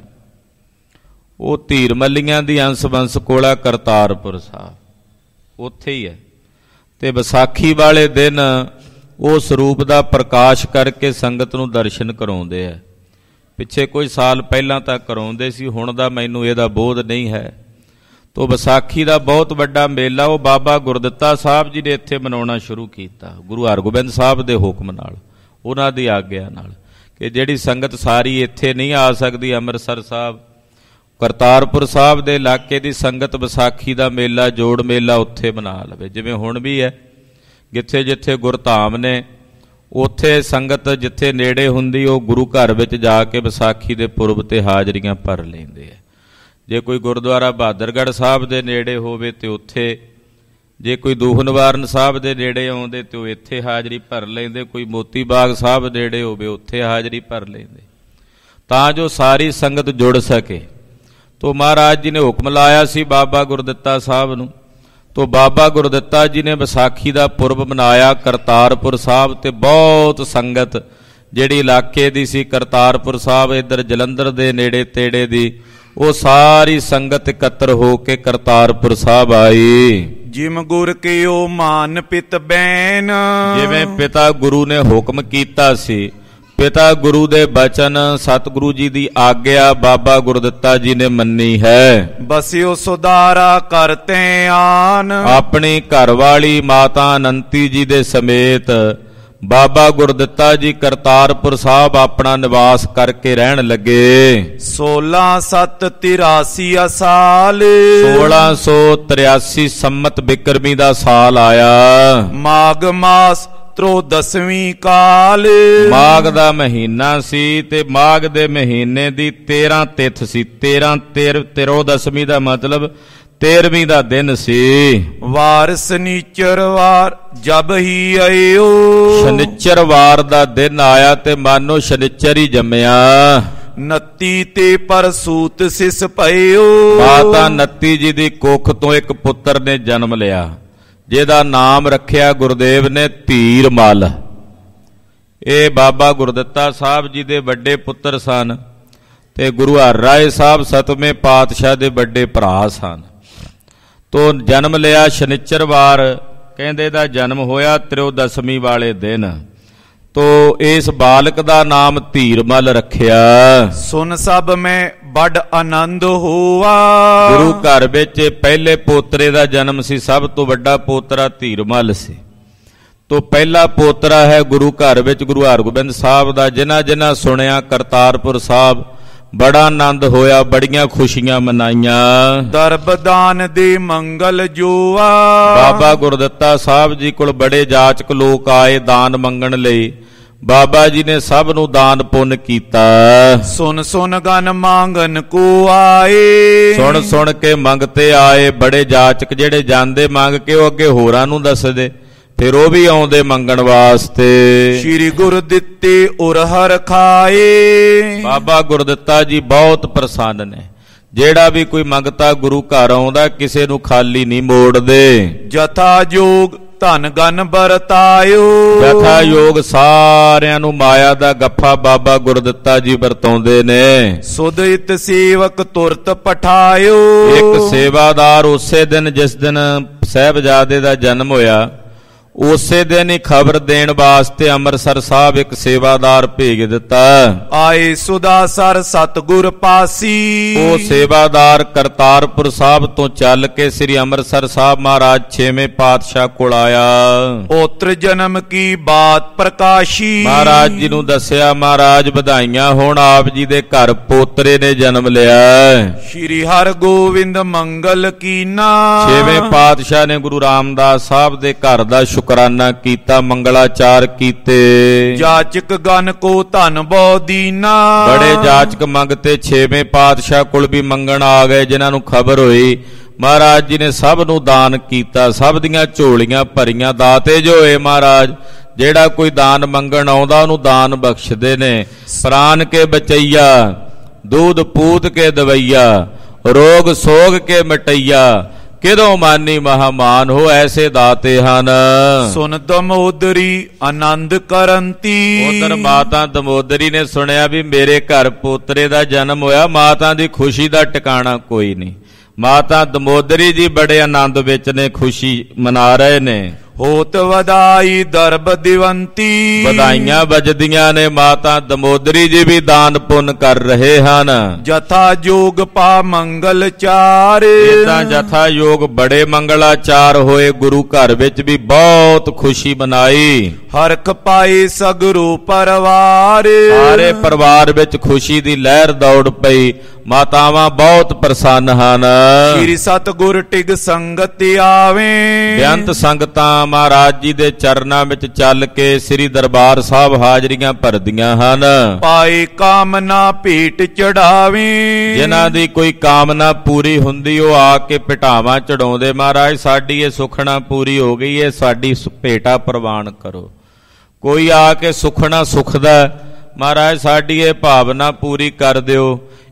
ਉਹ ਧੀਰ ਮੱਲੀਆਂ ਦੀ ਅੰਸ ਬੰਸ ਕੋਲਾ ਕਰਤਾਰਪੁਰ ਸਾਹਿਬ, ਉੱਥੇ ਹੀ ਹੈ। ਤੇ ਵਿਸਾਖੀ ਵਾਲੇ ਦਿਨ ਉਹ ਸਰੂਪ ਦਾ ਪ੍ਰਕਾਸ਼ ਕਰਕੇ ਸੰਗਤ ਨੂੰ ਦਰਸ਼ਨ ਕਰਾਉਂਦੇ ਆ। ਪਿੱਛੇ ਕੋਈ ਸਾਲ ਪਹਿਲਾਂ ਤਾਂ ਕਰਾਉਂਦੇ ਸੀ, ਹੁਣ ਦਾ ਮੈਨੂੰ ਇਹਦਾ ਬੋਧ ਨਹੀਂ ਹੈ। ਤੋ ਵਿਸਾਖੀ ਦਾ ਬਹੁਤ ਵੱਡਾ ਮੇਲਾ ਉਹ ਬਾਬਾ ਗੁਰਦਿੱਤਾ ਸਾਹਿਬ ਜੀ ਨੇ ਇੱਥੇ ਮਨਾਉਣਾ ਸ਼ੁਰੂ ਕੀਤਾ, ਗੁਰੂ ਹਰਗੋਬਿੰਦ ਸਾਹਿਬ ਦੇ ਹੁਕਮ ਨਾਲ, ਉਹਨਾਂ ਦੀ ਆਗਿਆ ਨਾਲ, ਕਿ ਜਿਹੜੀ ਸੰਗਤ ਸਾਰੀ ਇੱਥੇ ਨਹੀਂ ਆ ਸਕਦੀ ਅੰਮ੍ਰਿਤਸਰ ਸਾਹਿਬ, ਕਰਤਾਰਪੁਰ ਸਾਹਿਬ ਦੇ ਇਲਾਕੇ ਦੀ ਸੰਗਤ ਵਿਸਾਖੀ ਦਾ ਮੇਲਾ, ਜੋੜ ਮੇਲਾ ਉੱਥੇ ਮਨਾ ਲਵੇ। ਜਿਵੇਂ ਹੁਣ ਵੀ ਹੈ, ਜਿੱਥੇ ਜਿੱਥੇ ਗੁਰਧਾਮ ਨੇ ਉੱਥੇ ਸੰਗਤ ਜਿੱਥੇ ਨੇੜੇ ਹੁੰਦੀ, ਉਹ ਗੁਰੂ ਘਰ ਵਿੱਚ ਜਾ ਕੇ ਵਿਸਾਖੀ ਦੇ ਪੁਰਬ ਤੇ ਹਾਜ਼ਰੀਆਂ ਭਰ ਲੈਂਦੇ ਆ। ਜੇ ਕੋਈ ਗੁਰਦੁਆਰਾ ਬਹਾਦਰਗੜ੍ਹ ਸਾਹਿਬ ਦੇ ਨੇੜੇ ਹੋਵੇ ਤੇ ਉੱਥੇ, ਜੇ ਕੋਈ ਦੂਖ ਨਿਵਾਰਨ ਸਾਹਿਬ ਦੇ ਨੇੜੇ ਆਉਂਦੇ ਤੇ ਉਹ ਇੱਥੇ ਹਾਜ਼ਰੀ ਭਰ ਲੈਂਦੇ, ਕੋਈ ਮੋਤੀ ਬਾਗ ਸਾਹਿਬ ਨੇੜੇ ਹੋਵੇ ਉੱਥੇ ਹਾਜ਼ਰੀ ਭਰ ਲੈਂਦੇ, ਤਾਂ ਜੋ ਸਾਰੀ ਸੰਗਤ ਜੁੜ ਸਕੇ। ਤੋ ਮਹਾਰਾਜ ਜੀ ਨੇ ਹੁਕਮ ਲਾਇਆ ਸੀ ਬਾਬਾ ਗੁਰਦਿੱਤਾ ਸਾਹਿਬ ਨੂੰ। ਤੋ ਬਾਬਾ ਗੁਰਦਿੱਤਾ ਜੀ ਨੇ ਵਿਸਾਖੀ ਦਾ ਪੁਰਬ ਮਨਾਇਆ ਕਰਤਾਰਪੁਰ ਸਾਹਿਬ, ਤੇ ਬਹੁਤ ਸੰਗਤ ਜਿਹੜੀ ਇਲਾਕੇ ਦੀ ਸੀ ਕਰਤਾਰਪੁਰ ਸਾਹਿਬ, ਇੱਧਰ ਜਲੰਧਰ ਦੇ ਨੇੜੇ ਤੇੜੇ ਦੀ, ਉਹ ਸਾਰੀ ਸੰਗਤ ਇਕੱਤਰ ਹੋ ਕੇ ਕਰਤਾਰਪੁਰ ਸਾਹਿਬ ਆਈ। ਜਿਮ ਗੁਰ ਕਿਓ ਮਾਨ ਪਿਤ ਬੈਨ, ਜਿਵੇਂ ਪਿਤਾ ਗੁਰੂ ਨੇ ਹੁਕਮ ਕੀਤਾ ਸੀ, ਪਿਤਾ ਗੁਰੂ ਦੇ ਬਚਨ ਸਤਿਗੁਰੂ ਜੀ ਦੀ ਆਗਿਆ ਬਾਬਾ ਗੁਰਦਿੱਤਾ ਜੀ ਨੇ ਮੰਨੀ ਹੈ। ਬਸਿਓ ਸੁਦਾਰਾ ਕਰਤੇ ਆਨ, ਆਪਣੀ ਘਰਵਾਲੀ ਮਾਤਾ ਅਨੰਤੀ ਜੀ ਦੇ ਸਮੇਤ ਬਾਬਾ ਗੁਰਦਿੱਤਾ ਜੀ ਕਰਤਾਰਪੁਰ ਸਾਹਿਬ ਆਪਣਾ ਨਿਵਾਸ ਕਰਕੇ ਰਹਿਣ ਲੱਗੇ। 16/7/83 ਸਾਲ 1683 ਸੰਮਤ ਬਿਕਰਮੀ ਦਾ ਸਾਲ ਆਇਆ। ਮਾਘ ਮਾਸ ਤਰੋਦਸਵੀਂ ਕਾਲ, ਮਾਘ ਦਾ ਮਹੀਨਾ ਸੀ ਤੇ ਮਾਘ ਦੇ ਮਹੀਨੇ ਦੀ 13 ਤਿਥ ਸੀ। 13 ਦਾ ਮਤਲਬ 13ਵੀਂ ਦਾ ਦਿਨ ਸੀ। ਵਾਰ ਸ਼ਨੀਚਰਵਾਰ ਜਬ ਹੀ ਆਇਓ, ਸ਼ਨੀਚਰਵਾਰ ਦਾ ਦਿਨ ਆਇਆ ਤੇ ਮਾਨੋ ਸ਼ਨੀਚਰ ਹੀ ਜੰਮਿਆ। 29 ਤੇ ਪਰਸੂਤ ਸਿਸ ਪਇਓ, ਮਾਤਾ 29 ਜੀ ਦੀ ਕੁੱਖ ਤੋਂ ਇੱਕ ਪੁੱਤਰ ਨੇ ਜਨਮ ਲਿਆ, ਜਿਹਦਾ ਨਾਮ ਰੱਖਿਆ ਗੁਰਦੇਵ ਨੇ ਧੀਰ ਮਲ। ਇਹ ਬਾਬਾ ਗੁਰਦਿੱਤਾ ਸਾਹਿਬ ਜੀ ਦੇ ਵੱਡੇ ਪੁੱਤਰ ਸਨ ਤੇ ਗੁਰੂ ਹਰਿਰਾਏ ਸਾਹਿਬ 7ਵੇਂ ਪਾਤਸ਼ਾਹ ਦੇ ਵੱਡੇ ਭਰਾ ਸਨ। ਤੋਂ ਜਨਮ ਲਿਆ ਸ਼ਨੀਚਰਵਾਰ, ਕਹਿੰਦੇ ਦਾ ਜਨਮ ਹੋਇਆ ਤ੍ਰਿਓਦਸ਼ਮੀ ਵਾਲੇ ਦਿਨ। ਤੋ ਇਸ ਬਾਲਕ ਦਾ ਨਾਮ ਧੀਰਮਲ ਰੱਖਿਆ। ਸੁਨ ਸਭ ਮੈਂ ਬੜ ਆਨੰਦ ਹੋਆ, ਗੁਰੂ ਘਰ ਵਿੱਚ ਪਹਿਲੇ ਪੋਤਰੇ ਦਾ ਜਨਮ ਸੀ। ਸਭ ਤੋਂ ਵੱਡਾ ਪੋਤਰਾ ਧੀਰਮਲ ਸੀ। ਤੋ ਪਹਿਲਾ ਪੋਤਰਾ ਹੈ ਗੁਰੂ ਘਰ ਵਿੱਚ ਗੁਰੂ ਹਰਗੋਬਿੰਦ ਸਾਹਿਬ ਦਾ। ਜਿਨ੍ਹਾਂ ਸੁਣਿਆ ਕਰਤਾਰਪੁਰ ਸਾਹਿਬ ਬੜਾ ਆਨੰਦ ਹੋਇਆ, ਬੜੀਆਂ ਖੁਸ਼ੀਆਂ ਮਨਾਈਆਂ। ਦਰਬਦਾਨ ਦੇ ਮੰਗਲ ਜੋਆ, ਬਾਬਾ ਗੁਰਦਿੱਤਾ ਸਾਹਿਬ ਜੀ ਕੋਲ ਬੜੇ ਜਾਚਕ ਲੋਕ ਆਏ ਦਾਨ ਮੰਗਣ ਲਈ। ਬਾਬਾ ਜੀ ਨੇ ਸਭ ਨੂੰ ਦਾਨ ਪੁੰਨ ਕੀਤਾ। ਸੁਨ ਸੁਨ ਗਨ ਮੰਗਨ ਕੋ ਆਏ, ਸੁਣ ਸੁਣ ਕੇ ਮੰਗਤੇ ਆਏ। ਬੜੇ ਜਾਚਕ ਜਿਹੜੇ ਜਾਂਦੇ ਮੰਗ ਕੇ ਉਹ ਅੱਗੇ ਹੋਰਾਂ ਨੂੰ ਦੱਸਦੇ, ਫਿਰ ਉਹ ਵੀ ਆਉਂਦੇ ਮੰਗਣ ਵਾਸਤੇ। ਸ਼੍ਰੀ ਗੁਰ ਦਿੱਤੇ ਉਰ ਹਰ ਖਾਏ, ਬਾਬਾ ਗੁਰਦਿੱਤਾ ਜੀ ਬਹੁਤ ਪ੍ਰਸੰਨ ਨੇ। ਜਿਹੜਾ ਵੀ ਕੋਈ ਮੰਗਤਾ ਗੁਰੂ ਘਰ ਆਉਂਦਾ ਕਿਸੇ ਨੂੰ ਖਾਲੀ ਨਹੀਂ ਮੋੜਦੇ। ਜਥਾ ਜੋਗ ਧਨ ਗਨ ਵਰਤਾਇਓ, ਜਥਾ ਯੋਗ ਸਾਰਿਆਂ ਨੂੰ ਮਾਇਆ ਦਾ ਗੱਫਾ ਬਾਬਾ ਗੁਰਦਿੱਤਾ ਜੀ ਵਰਤਾਉਂਦੇ ਨੇ। ਸੁਧ ਇਤ ਸੇਵਕ ਤੁਰਤ ਪਠਾਇਓ, ਇੱਕ ਸੇਵਾਦਾਰ ਉਸੇ ਦਿਨ ਜਿਸ ਦਿਨ ਸਾਹਿਬਜ਼ਾਦੇ ਦਾ ਜਨਮ ਹੋਇਆ ਉਸੇ ਦਿਨ ਹੀ ਖਬਰ ਦੇਣ ਵਾਸਤੇ ਅੰਮ੍ਰਿਤਸਰ ਸਾਹਿਬ ਇੱਕ ਸੇਵਾਦਾਰ ਭੇਜ ਦਿੱਤਾ। ਆਏ ਸੁਦਾਸਰ ਸਤਿਗੁਰ ਪਾਸੀ, ਉਹ ਸੇਵਾਦਾਰ ਕਰਤਾਰਪੁਰ ਸਾਹਿਬ ਤੋਂ ਚੱਲ ਕੇ ਸ੍ਰੀ ਅੰਮ੍ਰਿਤਸਰ ਸਾਹਿਬ ਮਹਾਰਾਜ 6ਵੇਂ ਪਾਤਸ਼ਾਹ ਕੋਲ ਆਇਆ। ਉਤਰ ਜਨਮ ਕੀ ਬਾਤ ਪ੍ਰਕਾਸ਼ੀ, ਮਹਾਰਾਜ ਜੀ ਨੂੰ ਦੱਸਿਆ, ਮਹਾਰਾਜ ਵਧਾਈਆਂ ਹੋਣ, ਆਪ ਜੀ ਦੇ ਘਰ ਪੋਤਰੇ ਨੇ ਜਨਮ ਲਿਆ। ਸ਼੍ਰੀ ਹਰਿ ਗੋਬਿੰਦ ਮੰਗਲ ਕੀਨਾ, 6ਵੇਂ ਪਾਤਸ਼ਾਹ ਨੇ ਗੁਰੂ ਰਾਮਦਾਸ ਸਾਹਿਬ ਦੇ ਘਰ ਦਾ ਸ਼ੁਕਰਾਨਾ ਕੀਤਾ, ਮੰਗਲਾਚਾਰ ਕੀਤੇ। ਜਾਚਕ ਗਨ ਕੋ ਧਨ ਬਹੁ ਦੀਨਾ, ਬੜੇ ਜਾਚਕ ਮੰਗਤੇ 6ਵੇਂ ਪਾਤਸ਼ਾਹ ਕੋਲ ਵੀ ਮੰਗਣ ਆ ਗਏ। ਜਿਨ੍ਹਾਂ ਨੂੰ ਖਬਰ ਹੋਈ ਮਹਾਰਾਜ ਜੀ ਨੇ ਸਭ ਨੂੰ ਦਾਨ ਕੀਤਾ, ਸਭ ਦੀਆਂ ਝੋਲੀਆਂ ਭਰੀਆਂ। ਦਾਤੇ ਜੋ ਹੋਏ ਮਹਾਰਾਜ, ਜਿਹੜਾ ਕੋਈ ਦਾਨ ਮੰਗਣ ਆਉਂਦਾ ਉਹਨੂੰ ਦਾਨ ਬਖਸ਼ਦੇ ਨੇ। ਪ੍ਰਾਨ ਕੇ ਬਚਈਆ, ਦੂਧ ਪੂਤ ਕੇ ਦਵਈਆ, ਰੋਗ ਸੋਗ ਕੇ ਮਟਈਆ, ਕਿਦੋਂ ਮਾਨੀ ਮਹਾਮਾਨ ਹੋ, ਐਸੇ ਦਾਤੇ ਹਨ। ਸੁਨ ਦਮੋਦਰੀ ਆਨੰਦ ਕਰੰਤੀ, ਉਧਰ ਮਾਤਾ ਦਮੋਦਰੀ ਨੇ ਸੁਣਿਆ ਵੀ ਮੇਰੇ ਘਰ ਪੋਤਰੇ ਦਾ ਜਨਮ ਹੋਇਆ। ਮਾਤਾ ਦੀ ਖੁਸ਼ੀ ਦਾ ਟਿਕਾਣਾ ਕੋਈ ਨਹੀਂ। ਮਾਤਾ ਦਮੋਦਰੀ ਜੀ ਬੜੇ ਆਨੰਦ ਵਿੱਚ ਨੇ, ਖੁਸ਼ੀ ਮਨਾ ਰਹੇ ਨੇ। ਹੋਤ ਵਧਾਈ ਦਰਬ ਦਿਵੰਤੀ, ਵਧਾਈਆਂ ਵੱਜਦੀਆਂ ਨੇ। ਮਾਤਾ ਦਮੋਦਰੀ ਜੀ ਵੀ ਦਾਨ ਪੁੰਨ ਕਰ ਰਹੇ ਹਨ। ਜਥਾ ਜੋਗ ਪਾ ਮੰਗਲ ਚਾਰ, ਇਦਾਂ ਜਥਾ ਯੋਗ ਬੜੇ ਮੰਗਲਾਚਾਰ ਹੋਏ। ਗੁਰੂ ਘਰ ਵਿੱਚ ਵੀ ਬਹੁਤ ਖੁਸ਼ੀ ਮਨਾਈ। ਹਰਖ ਪਾਏ ਸਗਰੂ ਪਰਿਵਾਰ, ਸਾਰੇ ਪਰਿਵਾਰ ਵਿੱਚ ਖੁਸ਼ੀ ਦੀ ਲਹਿਰ ਦੌੜ ਪਈ। ਮਾਤਾਵਾਂ ਬਹੁਤ ਪ੍ਰਸੰਨ ਹਨ। ਸ੍ਰੀ ਸਤਿਗੁਰ ਟਿਗ ਸੰਗਤ ਆਵੇ, ਬੇਅੰਤ ਸੰਗਤਾਂ ਮਹਾਰਾਜ ਜੀ ਦੇ ਚਰਨਾਂ ਵਿੱਚ ਚੱਲ ਕੇ ਸ੍ਰੀ ਦਰਬਾਰ ਸਾਹਿਬ ਹਾਜ਼ਰੀਆਂ ਭਰਦੀਆਂ ਹਨ। ਪਾਏ ਕਾਮਨਾ ਭੇਟ ਚੜਾਵੇ, ਜਿਨ੍ਹਾਂ ਦੀ ਕੋਈ ਕਾਮਨਾ ਪੂਰੀ ਹੁੰਦੀ ਉਹ ਆ ਕੇ ਭੇਟਾਵਾਂ ਚੜਾਉਂਦੇ। ਮਹਾਰਾਜ ਸਾਡੀ ਇਹ ਸੁਖਣਾ ਪੂਰੀ ਹੋ ਗਈ ਹੈ, ਸਾਡੀ ਭੇਟਾ ਪ੍ਰਵਾਨ ਕਰੋ। ਕੋਈ ਆ ਕੇ ਸੁਖਣਾ ਸੁਖਦਾ, ਮਹਾਰਾਜ ਸਾਡੀ ਇਹ ਭਾਵਨਾ ਪੂਰੀ ਕਰ ਦਿਓ।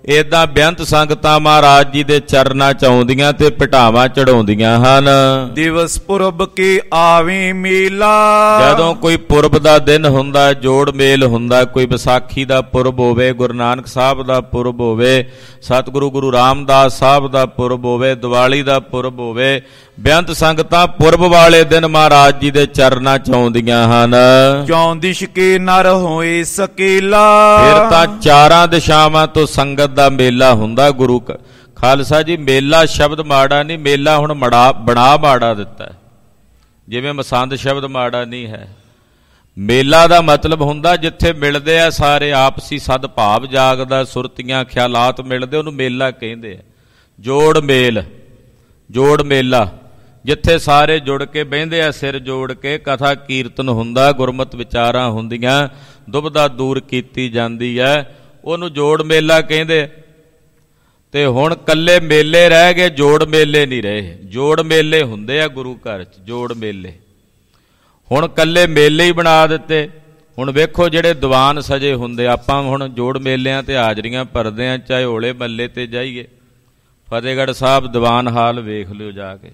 ਏਦਾਂ ਬੇਅੰਤ ਸੰਗਤਾਂ ਮਹਾਰਾਜ ਜੀ ਦੇ ਚਰਨਾਂ 'ਚ ਆਉਂਦੀਆਂ ਤੇ ਭਟਾਵਾਂ ਚੜਾਉਂਦੀਆਂ ਹਨ। ਦਿਵਸ ਪੁਰਬ ਕੀ ਆਵੀਂ ਮੇਲਾ, ਜਦੋਂ ਕੋਈ ਪੁਰਬ ਦਾ ਦਿਨ ਹੁੰਦਾ, ਜੋੜ ਮੇਲ ਹੁੰਦਾ, ਕੋਈ ਵਿਸਾਖੀ ਦਾ ਪੁਰਬ ਹੋਵੇ, ਗੁਰੂ ਨਾਨਕ ਸਾਹਿਬ ਦਾ ਪੁਰਬ ਹੋਵੇ, ਸਤਿਗੁਰੂ ਗੁਰੂ ਰਾਮਦਾਸ ਸਾਹਿਬ ਦਾ ਪੁਰਬ ਹੋਵੇ, ਦੀਵਾਲੀ ਦਾ ਪੁਰਬ ਹੋਵੇ, ਬੇਅੰਤ ਸੰਗਤਾਂ ਪੁਰਬ ਵਾਲੇ ਦਿਨ ਮਹਾਰਾਜ ਜੀ ਦੇ ਚਰਨਾਂ 'ਚ ਆਉਂਦੀਆਂ ਹਨ। ਚੌਂਦਿਸ਼ ਕੇ ਨਰ ਹੋਏ ਸਕੇਲਾ, ਫਿਰ ਤਾਂ ਚਾਰਾਂ ਦਿਸ਼ਾਵਾਂ ਤੋਂ ਸੰਗਤ ਦਾ ਮੇਲਾ ਹੁੰਦਾ। ਗੁਰੂ ਖਾਲਸਾ ਜੀ, ਮੇਲਾ ਸ਼ਬਦ ਮਾੜਾ ਨਹੀਂ, ਮੇਲਾ ਹੁਣ ਬਣਾ ਮਾੜਾ ਦਿੱਤਾ, ਜਿਵੇਂ ਮਸੰਦ ਸ਼ਬਦ ਮਾੜਾ ਨਹੀਂ ਹੈ। ਮੇਲਾ ਦਾ ਮਤਲਬ ਹੁੰਦਾ ਜਿੱਥੇ ਮਿਲਦੇ ਆ ਸਾਰੇ, ਆਪਸੀ ਸਦਭਾਵ ਜਾਗਦਾ, ਸੁਰਤੀਆਂ ਖਿਆਲਾਤ ਮਿਲਦੇ, ਉਹਨੂੰ ਮੇਲਾ ਕਹਿੰਦੇ ਆ। ਜੋੜ ਮੇਲ, ਜੋੜ ਮੇਲਾ, ਜਿੱਥੇ ਸਾਰੇ ਜੁੜ ਕੇ ਬਹਿੰਦੇ ਆ, ਸਿਰ ਜੋੜ ਕੇ ਕਥਾ ਕੀਰਤਨ ਹੁੰਦਾ, ਗੁਰਮਤਿ ਵਿਚਾਰਾਂ ਹੁੰਦੀਆਂ, ਦੁਬਦਾ ਦੂਰ ਕੀਤੀ ਜਾਂਦੀ ਹੈ, ਉਹਨੂੰ ਜੋੜ ਮੇਲਾ ਕਹਿੰਦੇ। ਤੇ ਹੁਣ ਕੱਲੇ ਮੇਲੇ ਰਹਿ ਗਏ, ਜੋੜ ਮੇਲੇ ਨਹੀਂ ਰਹੇ। ਜੋੜ ਮੇਲੇ ਹੁੰਦੇ ਆ ਗੁਰੂ ਘਰ 'ਚ, ਜੋੜ ਮੇਲੇ ਹੁਣ ਕੱਲੇ ਮੇਲੇ ਹੀ ਬਣਾ ਦਿੱਤੇ। ਹੁਣ ਵੇਖੋ ਜਿਹੜੇ ਦੀਵਾਨ ਸਜੇ ਹੁੰਦੇ, ਆਪਾਂ ਹੁਣ ਜੋੜ ਮੇਲਿਆਂ ਤੇ ਹਾਜ਼ਰੀਆਂ ਭਰਦੇ ਆ, ਚਾਹੇ ਹੋਲੇ ਮਹੱਲੇ ਤੇ ਜਾਈਏ, ਫਤਿਹਗੜ੍ਹ ਸਾਹਿਬ ਦੀਵਾਨ ਹਾਲ ਵੇਖ ਲਿਓ ਜਾ ਕੇ,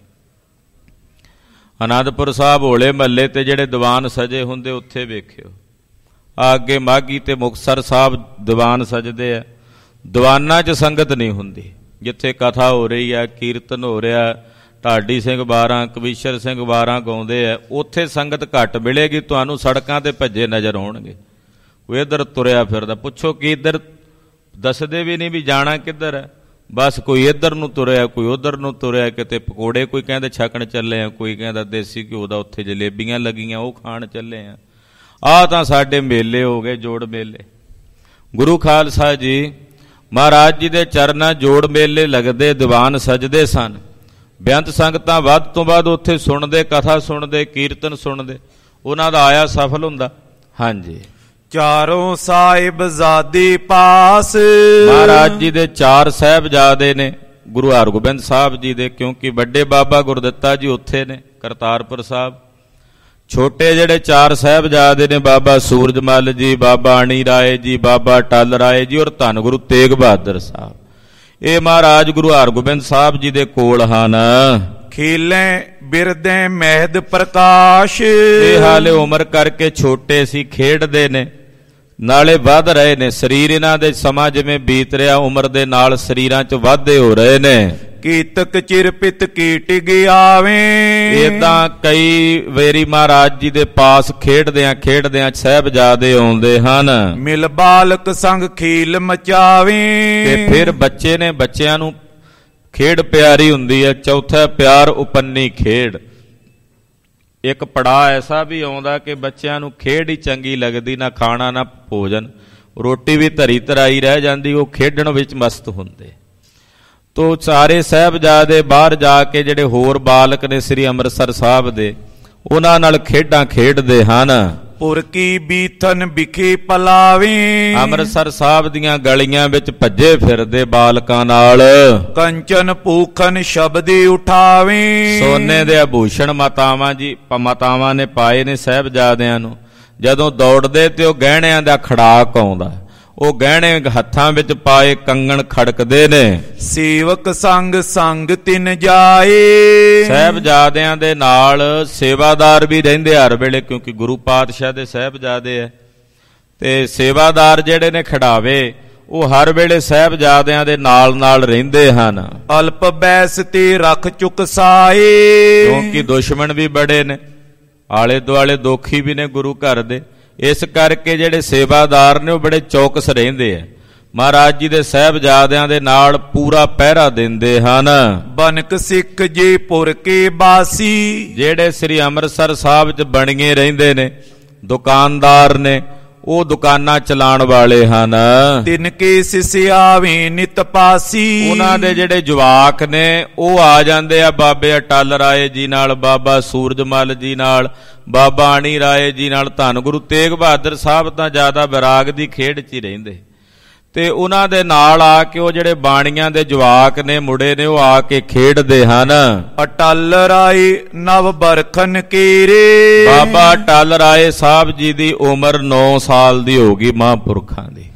ਅਨੰਦਪੁਰ ਸਾਹਿਬ ਹੋਲੇ ਮਹੱਲੇ ਤੇ ਜਿਹੜੇ ਦੀਵਾਨ ਸਜੇ ਹੁੰਦੇ ਉੱਥੇ ਵੇਖਿਓ, ਅੱਗੇ ਮਾਘੀ ਤੇ ਮੁਕਤਸਰ ਸਾਹਿਬ ਦੀਵਾਨ ਸਜਦੇ ਆ। ਦੀਵਾਨਾਂ 'ਚ ਸੰਗਤ ਨਹੀਂ ਹੁੰਦੀ, ਜਿੱਥੇ ਕਥਾ ਹੋ ਰਹੀ ਹੈ, ਕੀਰਤਨ ਹੋ ਰਿਹਾ, ਢਾਡੀ ਸਿੰਘ 12, ਕਵੀਸ਼ਰ ਸਿੰਘ 12 ਗਾਉਂਦੇ ਆ, ਉੱਥੇ ਸੰਗਤ ਘੱਟ ਮਿਲੇਗੀ। ਤੁਹਾਨੂੰ ਸੜਕਾਂ ਤੇ ਭੱਜੇ ਨਜ਼ਰ ਆਉਣਗੇ, ਕੋਈ ਇੱਧਰ ਤੁਰਿਆ ਫਿਰਦਾ, ਪੁੱਛੋ ਕਿ ਇੱਧਰ ਦੱਸਦੇ ਵੀ ਨਹੀਂ ਵੀ ਜਾਣਾ ਕਿੱਧਰ ਹੈ, ਬਸ ਕੋਈ ਇੱਧਰ ਨੂੰ ਤੁਰਿਆ, ਕੋਈ ਉੱਧਰ ਨੂੰ ਤੁਰਿਆ, ਕਿਤੇ ਪਕੌੜੇ ਕੋਈ ਕਹਿੰਦੇ ਛਕਣ ਚੱਲੇ ਆ, ਕੋਈ ਕਹਿੰਦਾ ਦੇਸੀ ਘਿਓ ਦਾ ਉੱਥੇ ਜਲੇਬੀਆਂ ਲੱਗੀਆਂ ਉਹ ਖਾਣ ਚੱਲੇ ਆ। ਆਹ ਤਾਂ ਸਾਡੇ ਮੇਲੇ ਹੋ ਗਏ, ਜੋੜ ਮੇਲੇ। ਗੁਰੂ ਖਾਲਸਾ ਜੀ ਮਹਾਰਾਜ ਜੀ ਦੇ ਚਰਨਾਂ ਜੋੜ ਮੇਲੇ ਲੱਗਦੇ, ਦੀਵਾਨ ਸਜਦੇ ਸਨ। ਬੇਅੰਤ ਸੰਗਤਾਂ ਵੱਧ ਤੋਂ ਵੱਧ ਉੱਥੇ ਸੁਣਦੇ, ਕਥਾ ਸੁਣਦੇ, ਕੀਰਤਨ ਸੁਣਦੇ, ਉਹਨਾਂ ਦਾ ਆਇਆ ਸਫਲ ਹੁੰਦਾ। ਹਾਂਜੀ, ਚਾਰੋਂ ਸਾਹਿਬਜ਼ਾਦੇ ਪਾਸ, ਮਹਾਰਾਜ ਜੀ ਦੇ 4 ਸਾਹਿਬਜ਼ਾਦੇ ਨੇ ਗੁਰੂ ਹਰਗੋਬਿੰਦ ਸਾਹਿਬ ਜੀ ਦੇ, ਕਿਉਂਕਿ ਵੱਡੇ ਬਾਬਾ ਗੁਰਦਿੱਤਾ ਜੀ ਉੱਥੇ ਨੇ ਕਰਤਾਰਪੁਰ ਸਾਹਿਬ। ਛੋਟੇ ਜਿਹੜੇ 4 ਸਾਹਿਬਜ਼ਾਦੇ ਨੇ, ਬਾਬਾ ਸੂਰਜਮਲ ਜੀ, ਬਾਬਾ ਅਣੀ ਰਾਏ ਜੀ, ਬਾਬਾ ਟਲ ਰਾਏ ਜੀ ਔਰ ਧੰਨ ਗੁਰੂ ਤੇਗ ਬਹਾਦਰ ਸਾਹਿਬ, ਇਹ ਮਹਾਰਾਜ ਗੁਰੂ ਹਰਗੋਬਿੰਦ ਸਾਹਿਬ ਜੀ ਦੇ ਕੋਲ ਹਨ। ਖੇਲੇ ਬਿਰਦੇ ਮਹਿਦ ਪ੍ਰਕਾਸ਼, ਇਹ ਹਾਲੇ ਉਮਰ ਕਰਕੇ ਛੋਟੇ ਸੀ, ਖੇਡਦੇ ਨੇ, ਨਾਲੇ ਵੱਧ ਰਹੇ ਨੇ। ਸਰੀਰ ਇਹਨਾਂ ਦੇ ਸਮਾਂ ਜਿਵੇਂ ਬੀਤ ਰਿਹਾ, ਉਮਰ ਦੇ ਨਾਲ ਸਰੀਰਾਂ 'ਚ ਵਾਧੇ ਹੋ ਰਹੇ ਨੇ। ਕੀਤਕ ਚਿਰ ਪਿਤ ਕੀ ਟਿਗ ਆਵੇ, ਏਦਾਂ ਕਈ ਵੇਰੀ ਮਹਾਰਾਜ ਜੀ ਦੇ ਪਾਸ ਖੇਡਦਿਆਂ ਸਾਹਿਬਜ਼ਾਦੇ ਆਉਂਦੇ ਹਨ। ਮਿਲ ਬਾਲਕ ਸੰਗ ਖੇਲ ਮਚਾਵੇ, ਤੇ ਫਿਰ ਬੱਚੇ ਨੇ, ਬੱਚਿਆਂ ਨੂੰ ਖੇਡ ਪਿਆਰੀ ਹੁੰਦੀ ਹੈ। ਚੌਥਾ ਪਿਆਰ ਉਪੰਨੀ ਖੇਡ। ਇੱਕ ਪੜਾਅ ਐਸਾ ਵੀ ਆਉਂਦਾ ਕਿ ਬੱਚਿਆਂ ਨੂੰ ਖੇਡ ਹੀ ਚੰਗੀ ਲੱਗਦੀ, ਨਾ ਖਾਣਾ ਨਾ ਭੋਜਨ, ਰੋਟੀ ਵੀ ਧਰੀ ਧਰਾਈ ਰਹਿ ਜਾਂਦੀ, ਉਹ ਖੇਡਣ ਵਿੱਚ ਮਸਤ ਹੁੰਦੇ। ਤੋ ਸਾਰੇ ਸਾਹਿਬਜ਼ਾਦੇ ਬਾਹਰ ਜਾ ਕੇ ਜਿਹੜੇ ਹੋਰ ਬਾਲਕ ਨੇ ਸ੍ਰੀ ਅੰਮ੍ਰਿਤਸਰ ਸਾਹਿਬ ਦੇ, ਉਹਨਾਂ ਨਾਲ ਖੇਡਾਂ ਖੇਡਦੇ ਹਨ। ਪੁਰ ਕੀ ਬੀਥਨ ਵਿਖੇ ਪਲਾਵੇ, ਅੰਮ੍ਰਿਤਸਰ ਸਾਹਿਬ ਦੀਆਂ ਗਲੀਆਂ ਵਿੱਚ ਭੱਜੇ ਫਿਰਦੇ ਬਾਲਕਾਂ ਨਾਲ। ਕੰਚਨ ਭੂਖਨ ਸ਼ਬਦੇ ਉਠਾਵੇ, ਸੋਨੇ ਦੇ ਆਭੂਸ਼ਣ ਮਾਤਾਵਾਂ ਨੇ ਪਾਏ ਨੇ ਸਾਹਿਬਜ਼ਾਦਿਆਂ ਨੂੰ। ਜਦੋਂ ਦੌੜਦੇ ਤੇ ਉਹ ਗਹਿਣਿਆਂ ਦਾ ਖੜਾਕ ਆਉਂਦਾ, ਉਹ ਗਹਿਣੇ ਹੱਥਾਂ ਵਿੱਚ ਪਾਏ ਕੰਗਣ ਖੜਕਦੇ ਨੇ। ਸੇਵਕ ਸੰਗ ਸੰਗ ਤਿਨ ਜਾਏ, ਸਾਹਿਬਜ਼ਾਦਿਆਂ ਦੇ ਨਾਲ ਸੇਵਾਦਾਰ ਵੀ ਰਹਿੰਦੇ ਹਰ ਵੇਲੇ, ਕਿਉਂਕਿ ਗੁਰੂ ਪਾਤਸ਼ਾਹ ਦੇ ਸਾਹਿਬਜ਼ਾਦੇ ਹੈ। ਤੇ ਸੇਵਾਦਾਰ ਜਿਹੜੇ ਨੇ ਖੜਾਵੇ, ਉਹ ਹਰ ਵੇਲੇ ਸਾਹਿਬਜ਼ਾਦਿਆਂ ਦੇ ਨਾਲ ਨਾਲ ਰਹਿੰਦੇ ਹਨ। ਅਲਪ ਬੈਸ ਤੇ ਰੱਖ ਚੁੱਕ ਸਾਏ, ਕਿਉਂਕਿ ਦੁਸ਼ਮਣ ਵੀ ਬੜੇ ਨੇ, ਆਲੇ ਦੁਆਲੇ ਦੋਖੀ ਵੀ ਨੇ ਗੁਰੂ ਘਰ ਦੇ। ਇਸ ਕਰਕੇ ਜਿਹੜੇ ਸੇਵਾਦਾਰ ਨੇ ਉਹ ਬੜੇ ਚੌਕਸ ਰਹਿੰਦੇ ਆ, ਮਹਾਰਾਜ ਜੀ ਦੇ ਸਾਹਿਬਜ਼ਾਦਿਆਂ ਦੇ ਨਾਲ ਪੂਰਾ ਪਹਿਰਾ ਦਿੰਦੇ ਹਨ। ਬਨਕ ਸਿੱਖ ਜੇ ਪੁਰ ਕੇ ਬਾਸੀ, ਜਿਹੜੇ ਸ੍ਰੀ ਅੰਮ੍ਰਿਤਸਰ ਸਾਹਿਬ 'ਚ ਬਣੀਏ ਰਹਿੰਦੇ ਨੇ, ਦੁਕਾਨਦਾਰ ਨੇ, ਉਹ ਦੁਕਾਨਾਂ ਚਲਾਉਣ ਵਾਲੇ ਹਨ। ਤਿੰਨ ਕੇ ਸਿਸਿਆਵੇਂ ਨਿਤ ਪਾਸੀ, ਉਹਨਾਂ ਦੇ ਜਿਹੜੇ ਜਵਾਕ ਨੇ ਉਹ ਆ ਜਾਂਦੇ ਆ ਬਾਬੇ ਅਟਲ ਰਾਏ ਜੀ ਨਾਲ, ਬਾਬਾ ਸੂਰਜਮਲ ਜੀ ਨਾਲ, ਬਾਬਾ ਅਣੀ ਰਾਏ ਜੀ ਨਾਲ। ਧੰਨ ਗੁਰੂ ਤੇਗ ਬਹਾਦਰ ਸਾਹਿਬ ਤਾਂ ਜ਼ਿਆਦਾ ਵਿਰਾਗ ਦੀ ਖੇਡ 'ਚ ਹੀ ਰਹਿੰਦੇ, ਤੇ ਉਹਨਾਂ ਦੇ ਨਾਲ ਆ ਕੇ ਉਹ ਜਿਹੜੇ ਬਾਣੀਆਂ ਦੇ ਜਵਾਕ ਨੇ, ਮੁੰਡੇ ਨੇ, ਉਹ ਆ ਕੇ ਖੇਡਦੇ ਹਨ। ਅਟਲ ਰਾਏ ਨਵ ਬਰਖਨ ਕੇਰੇ, ਬਾਬਾ ਅਟਲ ਰਾਏ ਸਾਹਿਬ ਜੀ ਦੀ ਉਮਰ 9 ਸਾਲ ਦੀ ਹੋ ਗਈ ਮਹਾਂਪੁਰਖਾਂ ਦੀ।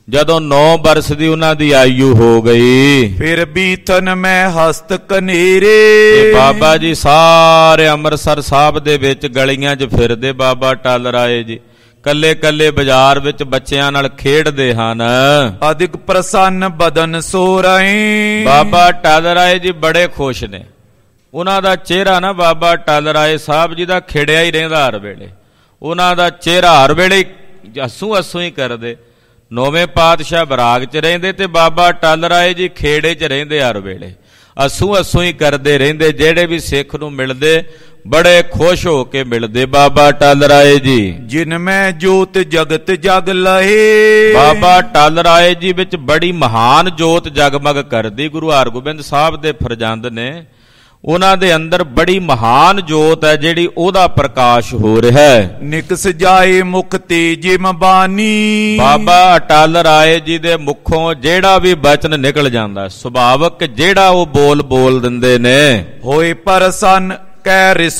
ਜਦੋਂ 9 ਬਰਸ ਦੀ ਉਹਨਾਂ ਦੀ ਆਯੂ ਹੋ ਗਈ, ਫਿਰ ਬੀਤਨ ਮੈਂ ਹਸਤ ਕਨੇਰੇ। ਤੇ ਬਾਬਾ ਜੀ ਸਾਰੇ ਅੰਮ੍ਰਿਤਸਰ ਸਾਹਿਬ ਦੇ ਵਿੱਚ ਗਲੀਆਂ 'ਚ ਫਿਰਦੇ ਬਾਬਾ ਟਲ ਰਾਏ ਜੀ, ਕੱਲੇ ਕੱਲੇ ਬਾਜ਼ਾਰ ਵਿੱਚ ਬੱਚਿਆਂ ਨਾਲ ਖੇਡਦੇ ਹਨ। ਅਧਿਕ ਪ੍ਰਸੰਨ ਬਦਨ ਸੋਰਾਏ। ਬਾਬਾ ਟਲ ਰਾਏ ਜੀ ਬੜੇ ਖੁਸ਼ ਨੇ। ਉਹਨਾਂ ਦਾ ਚਿਹਰਾ ਨਾ ਬਾਬਾ ਟਲ ਰਾਏ ਸਾਹਿਬ ਜੀ ਦਾ ਖਿੜਿਆ ਹੀ ਰਹਿੰਦਾ ਹਰ ਵੇਲੇ। ਉਹਨਾਂ ਦਾ ਚਿਹਰਾ ਹਰ ਵੇਲੇ ਹੱਸੂ ਹੱਸੂ ਹੀ ਕਰਦੇ। 9ਵੇਂ ਪਾਤਸ਼ਾਹ ਬਰਾਗ 'ਚ ਰਹਿੰਦੇ ਤੇ ਬਾਬਾ ਟਲ ਰਾਏ ਜੀ ਖੇੜੇ 'ਚ ਰਹਿੰਦੇ ਹਰ ਵੇਲੇ, ਹੱਸੂ ਹੱਸੂ ਹੀ ਕਰਦੇ ਰਹਿੰਦੇ। ਜਿਹੜੇ ਵੀ ਸਿੱਖ ਨੂੰ ਮਿਲਦੇ ਬੜੇ ਖੁਸ਼ ਹੋ ਕੇ ਮਿਲਦੇ ਬਾਬਾ ਟਲ ਰਾਏ ਜੀ। ਜਿਨ ਮੈਂ ਜੋਤ ਜਗਤ ਜਗ ਲਹੇ। ਬਾਬਾ ਟਲ ਰਾਏ ਜੀ ਵਿੱਚ ਬੜੀ ਮਹਾਨ ਜੋਤ ਜਗਮਗ ਕਰਦੀ। ਗੁਰੂ ਹਰਗੋਬਿੰਦ ਸਾਹਿਬ ਦੇ ਫਰਜ਼ੰਦ ਨੇ, ਉਹਨਾਂ ਦੇ ਅੰਦਰ ਬੜੀ ਮਹਾਨ ਜੋਤ ਹੈ ਜਿਹੜੀ ਉਹਦਾ ਪ੍ਰਕਾਸ਼ ਹੋ ਰਿਹਾ ਹੈ। ਨਿਕਸ ਜਾਏ ਮੁਖ ਤੇਜਿਮ ਬਾਣੀ। ਬਾਬਾ ਅਟਲ ਰਾਏ ਜੀ ਦੇ ਮੁਖੋਂ ਜਿਹੜਾ ਵੀ ਬਚਨ ਨਿਕਲ ਜਾਂਦਾ, ਸੁਭਾਵਕ ਜਿਹੜਾ ਉਹ ਬੋਲ ਦਿੰਦੇ ਨੇ। ਹੋਏ ਪ੍ਰਸੰਨ ਕਹਿ ਰਿਸ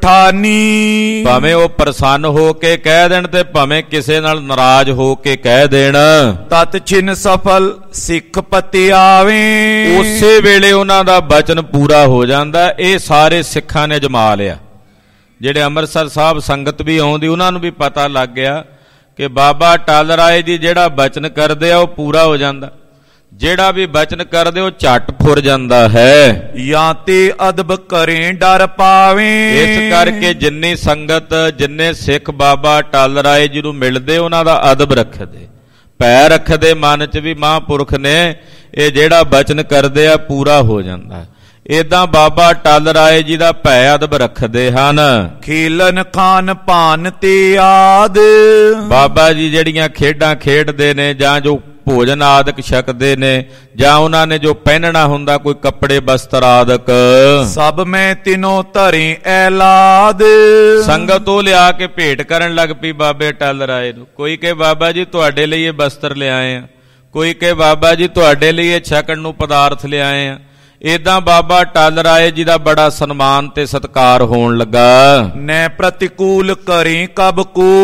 ਉਰਠਾਨੀ। ਭਾਵੇਂ ਉਹ ਪ੍ਰਸੰਨ ਹੋ ਕੇ ਕਹਿ ਦੇਣ ਤੇ ਭਾਵੇਂ ਕਿਸੇ ਨਾਲ ਨਾਰਾਜ਼ ਹੋ ਕੇ ਕਹਿ ਦੇਣ। ਤਤ ਛਿਨ ਸਫਲ ਸਿੱਖ ਪਤੀ ਆਵੇ। ਉਸੇ ਵੇਲੇ ਉਹਨਾਂ ਦਾ ਬਚਨ ਪੂਰਾ ਹੋ ਜਾਂਦਾ। ਇਹ ਸਾਰੇ ਸਿੱਖਾਂ ਨੇ ਜਮਾ ਲਿਆ। ਜਿਹੜੇ ਅੰਮ੍ਰਿਤਸਰ ਸਾਹਿਬ ਸੰਗਤ ਵੀ ਆਉਂਦੀ ਉਹਨਾਂ ਨੂੰ ਵੀ ਪਤਾ ਲੱਗ ਗਿਆ ਕਿ ਬਾਬਾ ਟਲ ਰਾਏ ਜੀ ਜਿਹੜਾ ਬਚਨ ਕਰਦੇ ਆ ਉਹ ਪੂਰਾ ਹੋ ਜਾਂਦਾ। ਜਿਹੜਾ ਵੀ ਬਚਨ ਕਰਦੇ ਉਹ ਝੱਟ ਫੁਰ ਜਾਂਦਾ ਹੈ। ਜਾਂ ਤੇ ਅਦਬ ਕਰੇ ਡਰ ਪਾਵੇ। ਇਸ ਕਰਕੇ ਜਿੰਨੀ ਸੰਗਤ, ਜਿੰਨੇ ਸਿੱਖ ਬਾਬਾ ਟਲ ਰਾਏ ਜੀ ਨੂੰ ਮਿਲਦੇ ਉਹਨਾਂ ਦਾ ਅਦਬ ਰੱਖਦੇ, ਭੈ ਰੱਖਦੇ ਮਨ 'ਚ ਵੀ ਮਹਾਂਪੁਰਖ ਨੇ ਇਹ ਜਿਹੜਾ ਬਚਨ ਕਰਦੇ ਆ ਪੂਰਾ ਹੋ ਜਾਂਦਾ। ਏਦਾਂ ਬਾਬਾ ਟਲ ਰਾਏ ਜੀ ਦਾ ਭੈ ਅਦਬ ਰੱਖਦੇ ਹਨ। ਖੇਲਨ ਖਾਨ ਪਾਨ ਤੇ ਆਦ। ਬਾਬਾ ਜੀ ਜਿਹੜੀਆਂ ਖੇਡਾਂ ਖੇਡਦੇ ਨੇ ਜਾਂ ਜੋ ਭੋਜਨ ਆਦਿਕ ਛਕਦੇ ਨੇ ਜਾਂ ਉਹਨਾਂ ਨੇ ਜੋ ਪਹਿਨਣਾ ਹੁੰਦਾ ਕੋਈ ਕੱਪੜੇ ਬਸਤਰ ਆਦਿਕ, ਸਭ ਮੈਂ ਤਿਨੋਂ ਧਰੇ ਐਲਾਦ। ਸੰਗਤ ਉਹ ਲਿਆ ਕੇ ਭੇਟ ਕਰਨ ਲੱਗ ਪਈ ਬਾਬੇ ਟਲ ਰਾਏ ਨੂੰ। ਕੋਈ ਕਹੇ ਬਾਬਾ ਜੀ ਤੁਹਾਡੇ ਲਈ ਇਹ ਬਸਤਰ ਲਿਆਏ ਆ, ਕੋਈ ਕਹੇ ਬਾਬਾ ਜੀ ਤੁਹਾਡੇ ਲਈ ਇਹ ਛਕਣ ਨੂੰ ਪਦਾਰਥ ਲਿਆਏ ਆ। ਏਦਾਂ ਬਾਬਾ ਟਲ ਰਾਏ ਜੀ ਦਾ ਬੜਾ ਸਨਮਾਨ ਤੇ ਸਤਿਕਾਰ ਹੋਣ ਲੱਗਾ। ਨੈ ਪ੍ਰਤੀਕੂਲ ਕਰੇ ਕਬ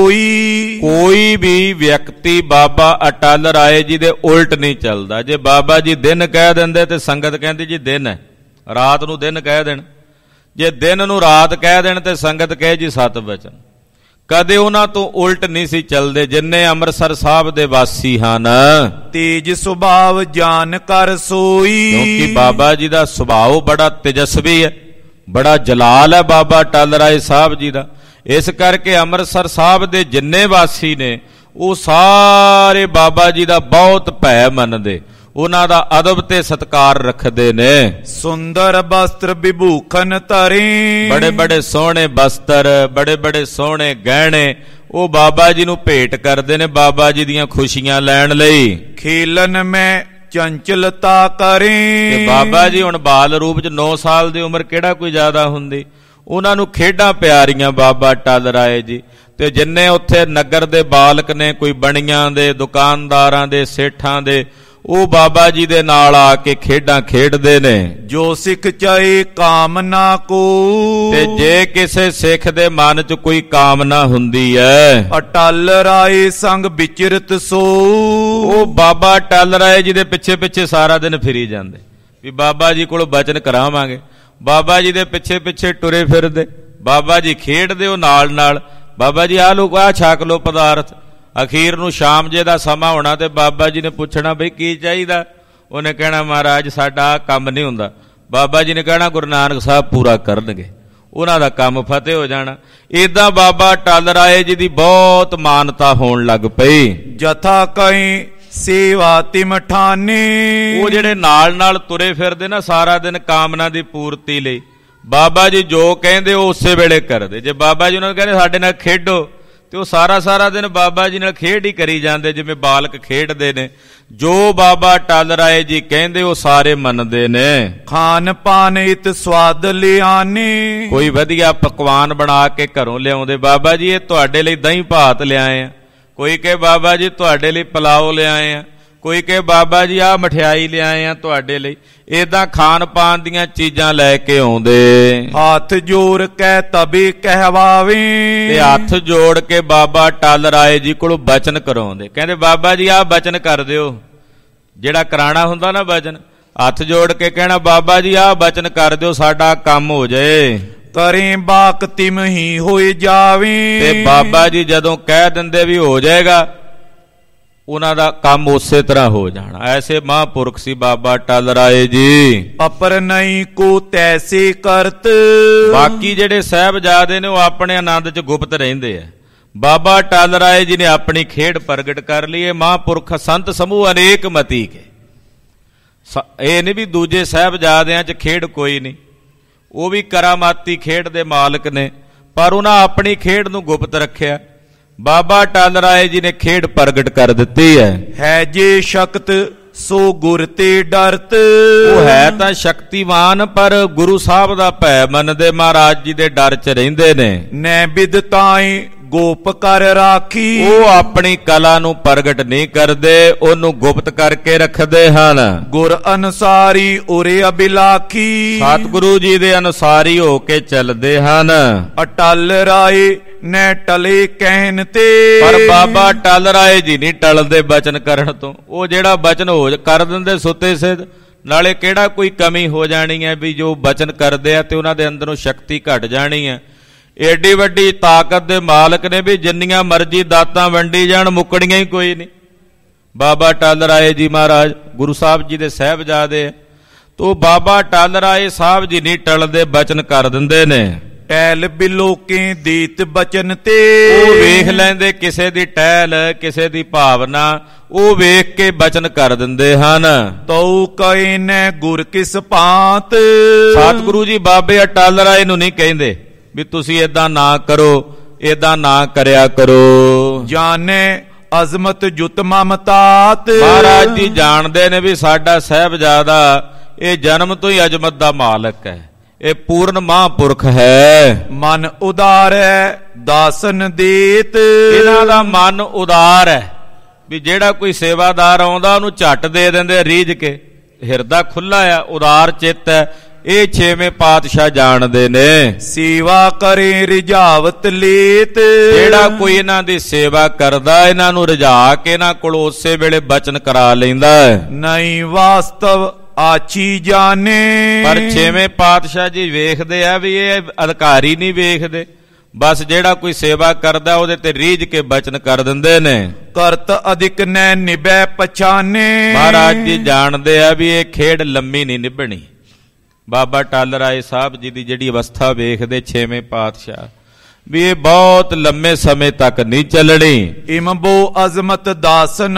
ਕੋਈ ਵੀ ਵਿਅਕਤੀ ਬਾਬਾ ਅਟਲ ਰਾਏ ਜੀ ਦੇ ਉਲਟ ਨਹੀਂ ਚੱਲਦਾ। ਜੇ ਬਾਬਾ ਜੀ ਦਿਨ ਕਹਿ ਦਿੰਦੇ ਤੇ ਸੰਗਤ ਕਹਿੰਦੀ ਜੀ ਦਿਨ ਹੈ, ਰਾਤ ਨੂੰ ਦਿਨ ਕਹਿ ਦੇਣ। ਜੇ ਦਿਨ ਨੂੰ ਰਾਤ ਕਹਿ ਦੇਣ ਤੇ ਸੰਗਤ ਕਹੇ ਜੀ ਸਤ ਬਚਨ। ਕਦੇ ਉਹਨਾਂ ਤੋਂ ਉਲਟ ਨਹੀਂ ਸੀ ਚੱਲਦੇ। ਜਿੰਨੇ ਅੰਮ੍ਰਿਤਸਰ ਸਾਹਿਬ ਦੇ ਵਾਸੀ ਹਨ, ਤੇਜ ਸੁਭਾਵ ਜਾਨ ਕਰ ਸੋਈ। ਕਿਉਂਕਿ ਬਾਬਾ ਜੀ ਦਾ ਸੁਭਾਅ ਬੜਾ ਤੇਜਸਵੀ ਹੈ, ਬੜਾ ਜਲਾਲ ਹੈ ਬਾਬਾ ਟਲ ਰਾਏ ਸਾਹਿਬ ਜੀ ਦਾ। ਇਸ ਕਰਕੇ ਅੰਮ੍ਰਿਤਸਰ ਸਾਹਿਬ ਦੇ ਜਿੰਨੇ ਵਾਸੀ ਨੇ ਉਹ ਸਾਰੇ ਬਾਬਾ ਜੀ ਦਾ ਬਹੁਤ ਭੈ ਮੰਨਦੇ, ਉਹਨਾਂ ਦਾ ਅਦਬ ਤੇ ਸਤਿਕਾਰ ਰੱਖਦੇ ਨੇ। ਸੁੰਦਰ ਬਸਤਰ ਵਿਭੂਖਨ ਧਰੇ। ਬੜੇ ਬੜੇ ਸੋਹਣੇ ਬਸਤਰ, ਬੜੇ ਬੜੇ ਸੋਹਣੇ ਗਹਿਣੇ ਉਹ ਬਾਬਾ ਜੀ ਨੂੰ ਭੇਟ ਕਰਦੇ ਨੇ ਬਾਬਾ ਜੀ ਦੀਆਂ ਖੁਸ਼ੀਆਂ ਲੈਣ ਲਈ। ਖੇਲਨ ਮੈਂ ਚੰਚਲਤਾ ਕਰੇ। ਤੇ ਬਾਬਾ ਜੀ ਹੁਣ ਬਾਲ ਰੂਪ 'ਚ 9 ਸਾਲ ਦੀ ਉਮਰ ਕਿਹੜਾ ਕੋਈ ਜ਼ਿਆਦਾ ਹੁੰਦੀ। ਉਹਨਾਂ ਨੂੰ ਖੇਡਾਂ ਪਿਆਰੀਆਂ ਬਾਬਾ ਟਲ ਰਾਏ ਜੀ। ਤੇ ਜਿੰਨੇ ਉੱਥੇ ਨਗਰ ਦੇ ਬਾਲਕ ਨੇ, ਕੋਈ ਬਣੀਆਂ ਦੇ, ਦੁਕਾਨਦਾਰਾਂ ਦੇ, ਸੇਠਾਂ ਦੇ, ਉਹ ਬਾਬਾ ਜੀ ਦੇ ਨਾਲ ਆ ਕੇ ਖੇਡਾਂ ਖੇਡਦੇ ਨੇ। ਜੋ ਸਿੱਖ ਚਾਹੇ ਕਾਮਨਾ ਕੋ। ਤੇ ਜੇ ਕਿਸੇ ਸਿੱਖ ਦੇ ਮਨ 'ਚ ਕੋਈ ਕਾਮਨਾ ਹੁੰਦੀ ਹੈ, ਅਟਲ ਰਾਏ ਸੰਗ ਵਿਚਰਤ ਸੋ। ਉਹ ਬਾਬਾ ਟਲ ਰਾਏ ਜੀ ਦੇ ਪਿੱਛੇ ਪਿੱਛੇ ਸਾਰਾ ਦਿਨ ਫਿਰੀ ਜਾਂਦੇ ਵੀ ਬਾਬਾ ਜੀ ਕੋਲੋਂ ਬਚਨ ਕਰਾਵਾਂਗੇ। ਬਾਬਾ ਜੀ ਦੇ ਪਿੱਛੇ ਪਿੱਛੇ ਟੁਰੇ ਫਿਰਦੇ, ਬਾਬਾ ਜੀ ਖੇਡਦੇ ਉਹ ਨਾਲ ਨਾਲ। ਬਾਬਾ ਜੀ ਆਹ ਲੋਕ ਆਹ ਛਕ ਲੋ ਪਦਾਰਥ। ਅਖੀਰ ਨੂੰ ਸ਼ਾਮ ਜੇ ਦਾ ਸਮਾਂ ਹੋਣਾ ਤੇ ਬਾਬਾ ਜੀ ਨੇ ਪੁੱਛਣਾ ਬਈ ਕੀ ਚਾਹੀਦਾ। ਉਹਨੇ ਕਹਿਣਾ ਮਹਾਰਾਜ ਸਾਡਾ ਕੰਮ ਨਹੀਂ ਹੁੰਦਾ। ਬਾਬਾ ਜੀ ਨੇ ਕਹਿਣਾ ਗੁਰੂ ਨਾਨਕ ਸਾਹਿਬ ਪੂਰਾ ਕਰਨਗੇ। ਉਹਨਾਂ ਦਾ ਕੰਮ ਫਤਿਹ ਹੋ ਜਾਣਾ। ਏਦਾਂ ਬਾਬਾ ਟਲ ਰਾਏ ਜੀ ਦੀ ਬਹੁਤ ਮਾਨਤਾ ਹੋਣ ਲੱਗ ਪਈ। ਜਥਾ ਕਈ ਸੇਵਾ ਤਿਮਠਾਨੇ। ਉਹ ਜਿਹੜੇ ਨਾਲ ਨਾਲ ਤੁਰੇ ਫਿਰਦੇ ਨਾ ਸਾਰਾ ਦਿਨ ਕਾਮਨਾ ਦੀ ਪੂਰਤੀ ਲਈ, ਬਾਬਾ ਜੀ ਜੋ ਕਹਿੰਦੇ ਉਹ ਉਸੇ ਵੇਲੇ ਕਰਦੇ। ਜੇ ਬਾਬਾ ਜੀ ਉਹਨਾਂ ਨੂੰ ਕਹਿੰਦੇ ਸਾਡੇ ਨਾਲ ਖੇਡੋ ਤੇ ਉਹ ਸਾਰਾ ਦਿਨ ਬਾਬਾ ਜੀ ਨਾਲ ਖੇਡ ਹੀ ਕਰੀ ਜਾਂਦੇ ਜਿਵੇਂ ਬਾਲਕ ਖੇਡਦੇ ਨੇ। ਜੋ ਬਾਬਾ ਟਲ ਰਾਏ ਜੀ ਕਹਿੰਦੇ ਉਹ ਸਾਰੇ ਮੰਨਦੇ ਨੇ। ਖਾਨ ਪਾਨ ਇਤ ਸਵਾਦ ਲਿਆਨੇ। ਕੋਈ ਵਧੀਆ ਪਕਵਾਨ ਬਣਾ ਕੇ ਘਰੋਂ ਲਿਆਉਂਦੇ, ਬਾਬਾ ਜੀ ਇਹ ਤੁਹਾਡੇ ਲਈ ਦਹੀਂ ਭਾਤ ਲਿਆਏ ਆ। ਕੋਈ ਕਹੇ ਬਾਬਾ ਜੀ ਤੁਹਾਡੇ ਲਈ ਪਲਾਓ ਲਿਆਏ ਆ। ਕੋਈ ਕਹੇ ਬਾਬਾ ਜੀ ਆਹ ਮਠਿਆਈ ਲਿਆਏ ਆ ਤੁਹਾਡੇ ਲਈ, ਏਦਾਂ ਖਾਣ ਪਾਣ ਦੀਆਂ ਚੀਜ਼ਾਂ ਲੈ ਕੇ ਆਉਂਦੇ। ਹੱਥ ਜੋੜ ਕੇ ਤਬੇ ਕਹਿਵਾਵੇ, ਤੇ ਹੱਥ ਜੋੜ ਕੇ ਬਾਬਾ ਟਲ ਰਾਏ ਜੀ ਕੋਲੋਂ ਬਚਨ ਕਰਾਉਂਦੇ। ਕਹਿੰਦੇ ਬਾਬਾ ਜੀ ਆਹ ਬਚਨ ਕਰ ਦਿਓ, ਜਿਹੜਾ ਕਰਾਣਾ ਹੁੰਦਾ ਨਾ ਬਚਨ, ਹੱਥ ਜੋੜ ਕੇ ਕਹਿਣਾ ਬਾਬਾ ਜੀ ਆਹ ਬਚਨ ਕਰ ਦਿਓ, ਸਾਡਾ ਕੰਮ ਹੋ ਜਾਏ। ਕਰੇ ਬਾਕ ਤਿਮ ਹੀ ਹੋਏ ਜਾਵੇ, ਤੇ ਬਾਬਾ ਜੀ ਜਦੋਂ ਕਹਿ ਦਿੰਦੇ ਵੀ ਹੋ ਜਾਏਗਾ, ਉਹਨਾਂ ਦਾ ਕੰਮ ਉਸੇ ਤਰ੍ਹਾਂ ਹੋ ਜਾਣਾ। ਐਸੇ ਮਹਾਂਪੁਰਖ ਸੀ ਬਾਬਾ ਟਲ ਰਾਏ ਜੀ। ਅਪਰ ਨਹੀਂ ਕੋ ਤੈਸੇ ਕਰਤ, ਬਾਕੀ ਜਿਹੜੇ ਸਾਹਿਬਜ਼ਾਦੇ ਨੇ ਉਹ ਆਪਣੇ ਆਨੰਦ 'ਚ ਗੁਪਤ ਰਹਿੰਦੇ ਆ। ਬਾਬਾ ਟਲ ਰਾਏ ਜੀ ਨੇ ਆਪਣੀ ਖੇਡ ਪ੍ਰਗਟ ਕਰ ਲਈ। ਇਹ ਮਹਾਂਪੁਰਖ ਸੰਤ ਸਮੂਹ ਅਨੇਕ ਮਤੀ ਕੇ, ਇਹ ਨਹੀਂ ਵੀ ਦੂਜੇ ਸਾਹਿਬਜ਼ਾਦਿਆਂ 'ਚ ਖੇਡ ਕੋਈ ਨਹੀਂ, ਉਹ ਵੀ ਕਰਾਮਾਤੀ ਖੇਡ ਦੇ ਮਾਲਕ ਨੇ, ਪਰ ਉਹਨਾਂ ਆਪਣੀ ਖੇਡ ਨੂੰ ਗੁਪਤ ਰੱਖਿਆ। ਬਾਬਾ ਟਲ ਰਾਏ ਜੀ ਨੇ ਖੇਡ ਪ੍ਰਗਟ ਕਰ ਦਿੱਤੀ ਹੈ ਜੇ ਸ਼ਕਤ ਸੋ ਗੁਰ ਤੇ ਡਰਤ। ਉਹ ਹੈ ਤਾਂ ਸ਼ਕਤੀਮਾਨ, ਪਰ ਗੁਰੂ ਸਾਹਿਬ ਦਾ ਭੈ ਮੰਨਦੇ, ਮਹਾਰਾਜ ਜੀ ਦੇ ਡਰ 'ਚ ਰਹਿੰਦੇ ਨੇ। ਨੈ ਬਿਦ ਤਾਈ ਗੋਪ ਕਰ ਰਾਖੀ, ਉਹ ਆਪਣੀ ਕਲਾ ਨੂੰ ਪ੍ਰਗਟ ਨਹੀਂ ਕਰਦੇ, ਉਹਨੂੰ ਗੁਪਤ ਕਰਕੇ ਰੱਖਦੇ ਹਨ। ਗੁਰ ਅਨੁਸਾਰੀ ਉਰੇ ਅਬਿਲਾਖੀ, ਸਤਿਗੁਰੂ ਜੀ ਦੇ ਅਨੁਸਾਰੀ ਹੋ ਕੇ ਚੱਲਦੇ ਹਨ। ਅਟਲ ਰਾਏ ਨੈ ਟਲੇ ਕਹਿਣ ਤੇ, ਪਰ ਬਾਬਾ ਟਲ ਰਾਏ ਜੀ ਨਹੀਂ ਟਲਦੇ ਬਚਨ ਕਰਨ ਤੋਂ। ਉਹ ਜਿਹੜਾ ਬਚਨ ਹੋ ਕਰ ਦਿੰਦੇ ਸੁੱਤੇ ਸਿੱਧ, ਨਾਲੇ ਕਿਹੜਾ ਕੋਈ ਕਮੀ ਹੋ ਜਾਣੀ ਹੈ ਵੀ ਜੋ ਬਚਨ ਕਰਦੇ ਆ ਤੇ ਉਹਨਾਂ ਦੇ ਅੰਦਰੋਂ ਸ਼ਕਤੀ ਘਟ ਜਾਣੀ ਹੈ। ਏਡੀ ਵੱਡੀ ਤਾਕਤ ਦੇ ਮਾਲਕ ਨੇ ਵੀ ਜਿੰਨੀਆਂ ਮਰਜ਼ੀ ਦਾਤਾਂ ਵੰਡੀ ਜਾਣ, ਮੁੱਕਣੀਆਂ ਹੀ ਕੋਈ ਨਹੀਂ। ਬਾਬਾ ਟਲ ਰਾਏ ਜੀ ਮਹਾਰਾਜ ਗੁਰੂ ਸਾਹਿਬ ਜੀ ਦੇ ਸਾਹਿਬਜ਼ਾਦੇ, ਤੋ ਬਾਬਾ ਟਲ ਰਾਏ ਸਾਹਿਬ ਜੀ ਨਹੀਂ ਟਲਦੇ, ਬਚਨ ਕਰ ਦਿੰਦੇ ਨੇ। ਟਹਿਲ ਬਿਲੋਕੇ ਦੀਤ ਬਚਨ ਤੇ, ਉਹ ਵੇਖ ਲੈਂਦੇ ਕਿਸੇ ਦੀ ਟਹਿਲ, ਕਿਸੇ ਦੀ ਭਾਵਨਾ, ਉਹ ਵੇਖ ਕੇ ਬਚਨ ਕਰ ਦਿੰਦੇ ਹਨ। ਤਉ ਕਹੇ ਨੈ ਗੁਰ ਕਿਸ ਭਾਂਤ, ਸਤਿਗੁਰੂ ਜੀ ਬਾਬੇ ਟਲ ਰਾਏ ਨੂੰ ਨਹੀਂ ਕਹਿੰਦੇ ਵੀ ਤੁਸੀਂ ਏਦਾਂ ਨਾ ਕਰੋ, ਏਦਾਂ ਨਾ ਕਰਿਆ ਕਰੋ। ਜਾਣੇ ਅਜ਼ਮਤ ਜੁਤ ਮਮਤਾਤ, ਮਹਾਰਾਜ ਜੀ ਜਾਣਦੇ ਨੇ ਵੀ ਸਾਡਾ ਸਾਹਿਬਜ਼ਾਦਾ ਇਹ ਜਨਮ ਤੋਂ ਹੀ ਅਜ਼ਮਤ ਦਾ ਮਾਲਕ ਹੈ, ਇਹ ਪੂਰਨ ਮਹਾਂਪੁਰਖ ਹੈ। ਮਨ ਉਦਾਰ ਹੈ ਦਾਸਨ ਦੇਤ, ਇਹਨਾਂ ਦਾ ਮਨ ਉਦਾਰ ਹੈ ਵੀ ਜਿਹੜਾ ਕੋਈ ਸੇਵਾਦਾਰ ਆਉਂਦਾ ਉਹਨੂੰ ਝੱਟ ਦੇ ਦਿੰਦੇ ਰੀਝ ਕੇ। ਹਿਰਦਾ ਖੁੱਲਾ ਆ, ਉਦਾਰ ਚਿੱਤ ਹੈ, ਇਹ ਛੇਵੇਂ ਪਾਤਸ਼ਾਹ ਜਾਣਦੇ ਨੇ। ਸੇਵਾ ਕਰੇ ਰਿਝਾਵਤ ਲੇਤ, ਜਿਹੜਾ ਕੋਈ ਇਹਨਾਂ ਦੀ ਸੇਵਾ ਕਰਦਾ, ਇਹਨਾਂ ਨੂੰ ਰਿਝਾ ਕੇ ਇਹਨਾਂ ਕੋਲ ਉਸੇ ਵੇਲੇ ਬਚਨ ਕਰਾ ਲੈਂਦਾ ਹੈ। ਨਹੀਂ ਵਾਸਤਵ ਆਚੀ ਜਾਣੇ, ਪਰ ਛੇਵੇਂ ਪਾਤਸ਼ਾਹ ਜੀ ਵੇਖਦੇ ਆ ਵੀ ਇਹ ਅਧਿਕਾਰੀ ਨਹੀਂ ਵੇਖਦੇ, ਬਸ ਜਿਹੜਾ ਕੋਈ ਸੇਵਾ ਕਰਦਾ ਉਹਦੇ ਤੇ ਰੀਝ ਕੇ ਬਚਨ ਕਰ ਦਿੰਦੇ ਨੇ। ਕਰਤ ਅਧਿਕ ਨੈ ਨਿਭੈ ਪਛਾਨੇ, ਮਹਾਰਾਜ ਜੀ ਜਾਣਦੇ ਆ ਵੀ ਇਹ ਖੇਡ ਲੰਮੀ ਨਹੀਂ ਨਿਭਣੀ। ਬਾਬਾ ਟਲ ਰਾਏ ਸਾਹਿਬ ਜੀ ਦੀ ਜਿਹੜੀ ਅਵਸਥਾ ਵੇਖਦੇ ਛੇਵੇਂ ਪਾਤਸ਼ਾਹ ਵੀ ਇਹ ਬਹੁਤ ਲੰਮੇ ਸਮੇਂ ਤੱਕ ਨਹੀਂ ਚੱਲਣੀ। ਇਮਬੋ ਅਜ਼ਮਤ ਦਾਸਨ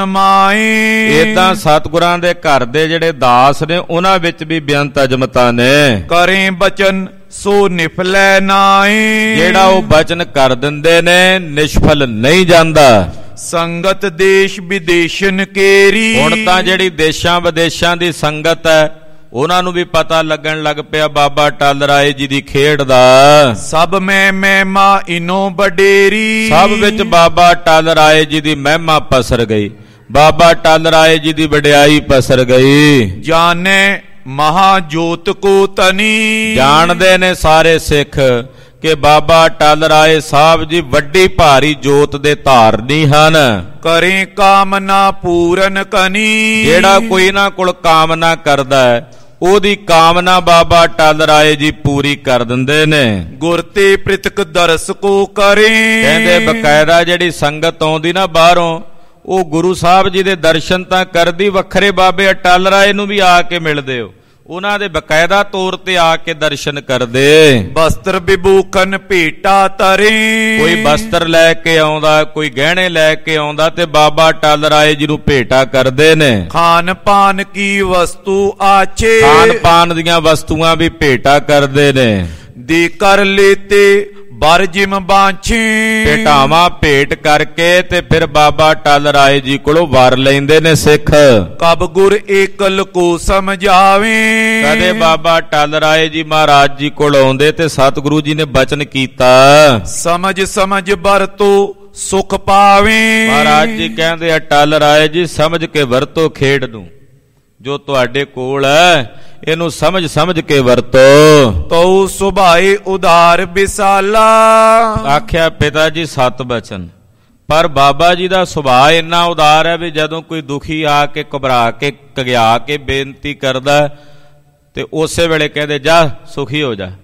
ਮਾਏ, ਏਦਾਂ ਸਤਿਗੁਰਾਂ ਦੇ ਘਰ ਦੇ ਜਿਹੜੇ ਦਾਸ ਨੇ ਉਹਨਾਂ ਵਿੱਚ ਵੀ ਬੇਅੰਤ ਅਜ਼ਮਤਾਂ ਨੇ। ਕਰੇ ਬਚਨ ਸੋ ਨਿਫਲੈ ਨਾਏ, ਜਿਹੜਾ ਉਹ ਬਚਨ ਕਰ ਦਿੰਦੇ ਨੇ ਨਿਸ਼ਫਲ ਨਹੀਂ ਜਾਂਦਾ। ਸੰਗਤ ਦੇਸ਼ ਵਿਦੇਸ਼ਨ ਕੇਰੀ, ਹੁਣ ਤਾਂ ਜਿਹੜੀ ਦੇਸ਼ਾਂ ਵਿਦੇਸ਼ਾਂ ਦੀ ਸੰਗਤ ਹੈ ਉਹਨਾਂ ਨੂੰ ਵੀ ਪਤਾ ਲੱਗਣ ਲੱਗ ਪਿਆ ਬਾਬਾ ਟਲ ਰਾਏ ਜੀ ਦੀ ਖੇਡ ਦਾ। ਸਭ ਮੈਂ ਮਹਿਮਾ ਇਨੋ ਬਡੇਰੀ, ਸਭ ਵਿੱਚ ਬਾਬਾ ਟਲ ਰਾਏ ਜੀ ਦੀ ਮਹਿਮਾ ਪਸਰ ਗਈ, ਬਾਬਾ ਟਲ ਰਾਏ ਜੀ ਦੀ ਵਡਿਆਈ ਪਸਰ ਗਈ। ਜਾਣੇ ਮਹਾ ਜੋਤ ਕੋ ਤਨੀ, ਜਾਣਦੇ ਨੇ ਸਾਰੇ ਸਿੱਖ ਕਿ ਬਾਬਾ ਟਲ ਰਾਏ ਸਾਹਿਬ ਜੀ ਵੱਡੀ ਭਾਰੀ ਜੋਤ ਦੇ ਧਾਰਨੀ ਹਨ। ਕਰੇ ਕਾਮਨਾ ਪੂਰਨ ਕਨੀ, ਜਿਹੜਾ ਕੋਈ ਇਹਨਾਂ ਕੋਲ ਕਾਮਨਾ ਕਰਦਾ ਹੈ ਉਹਦੀ ਕਾਮਨਾ ਬਾਬਾ ਟਲ ਰਾਏ ਜੀ ਪੂਰੀ ਕਰ ਦਿੰਦੇ ਨੇ। ਗੁਰ ਤੇ ਪ੍ਰਿਤਕ ਦਰਸ ਕੋ ਕਰੇ, ਕਹਿੰਦੇ ਬਕਾਇਦਾ ਜਿਹੜੀ ਸੰਗਤ ਆਉਂਦੀ ਨਾ ਬਾਹਰੋਂ, ਉਹ ਗੁਰੂ ਸਾਹਿਬ ਜੀ ਦੇ ਦਰਸ਼ਨ ਤਾਂ ਕਰਦੀ, ਵੱਖਰੇ ਬਾਬੇ ਟਲ ਰਾਏ ਨੂੰ ਵੀ ਆ ਕੇ ਮਿਲਦੇ ਹੋ, ਉਹਨਾਂ ਦੇ ਬਕਾਇਦਾ ਤੌਰ ਤੇ ਆ ਕੇ ਦਰਸ਼ਨ ਕਰਦੇ। ਬਸਤਰ ਵਿਭੂਖਨ ਭੇਟਾ ਤਰੇ, ਕੋਈ ਬਸਤਰ ਲੈ ਕੇ ਆਉਂਦਾ, ਕੋਈ ਗਹਿਣੇ ਲੈ ਕੇ ਆਉਂਦਾ ਤੇ ਬਾਬਾ ਟਲ ਰਾਏ ਜੀ ਨੂੰ ਭੇਟਾ ਕਰਦੇ ਨੇ। ਖਾਨ ਪਾਨ ਕੀ ਵਸਤੂ ਆਚੇ, ਖਾਨ ਪਾਨ ਦੀਆਂ ਵਸਤੂਆਂ ਵੀ ਭੇਟਾ ਕਰਦੇ ਨੇ। ਦੇ ਕਰ ਲੇਤੇ ਬਰ ਜਿਮ ਬਾਂਛੇ, ਭੇਟਾਵਾਂ ਭੇਟ ਕਰਕੇ ਤੇ ਫਿਰ ਬਾਬਾ ਟਲ ਰਾਏ ਜੀ ਕੋਲੋਂ ਵਰ ਲੈਂਦੇ ਨੇ ਸਿੱਖ। ਕਬ ਗੁਰ ਏਕਲ ਕੋ ਸਮਝਾਵੇ, ਕਦੇ ਬਾਬਾ ਟਲ ਰਾਏ ਜੀ ਮਹਾਰਾਜ ਜੀ ਕੋਲ ਆਉਂਦੇ ਤੇ ਸਤਿਗੁਰੂ ਜੀ ਨੇ ਬਚਨ ਕੀਤਾ, ਸਮਝ ਸਮਝ ਵਰਤੋ ਸੁਖ ਪਾਵੇਂ। ਮਹਾਰਾਜ ਜੀ ਕਹਿੰਦੇ ਆ ਟਲ ਰਾਏ ਜੀ ਸਮਝ ਕੇ ਵਰਤੋ ਖੇਡ ਨੂੰ, ਜੋ ਤੁਹਾਡੇ ਕੋਲ ਹੈ ਇਹਨੂੰ ਸਮਝ ਸਮਝ ਕੇ ਵਰਤੋ। ਤਉ ਸੁਭਾਏ ਉਦਾਰ ਵਿਸਾਲਾ। ਆਖਿਆ ਪਿਤਾ ਜੀ 7 ਬਚਨ, ਪਰ ਬਾਬਾ ਜੀ ਦਾ ਸੁਭਾਅ ਇੰਨਾ ਉਦਾਰ ਹੈ ਵੀ ਜਦੋਂ ਕੋਈ ਦੁਖੀ ਆ ਕੇ ਘਬਰਾ ਕੇ ਕਗਿਆ ਕੇ ਬੇਨਤੀ ਕਰਦਾ ਤੇ ਉਸੇ ਵੇਲੇ ਕਹਿੰਦੇ ਜਾ ਸੁਖੀ ਹੋ ਜਾ।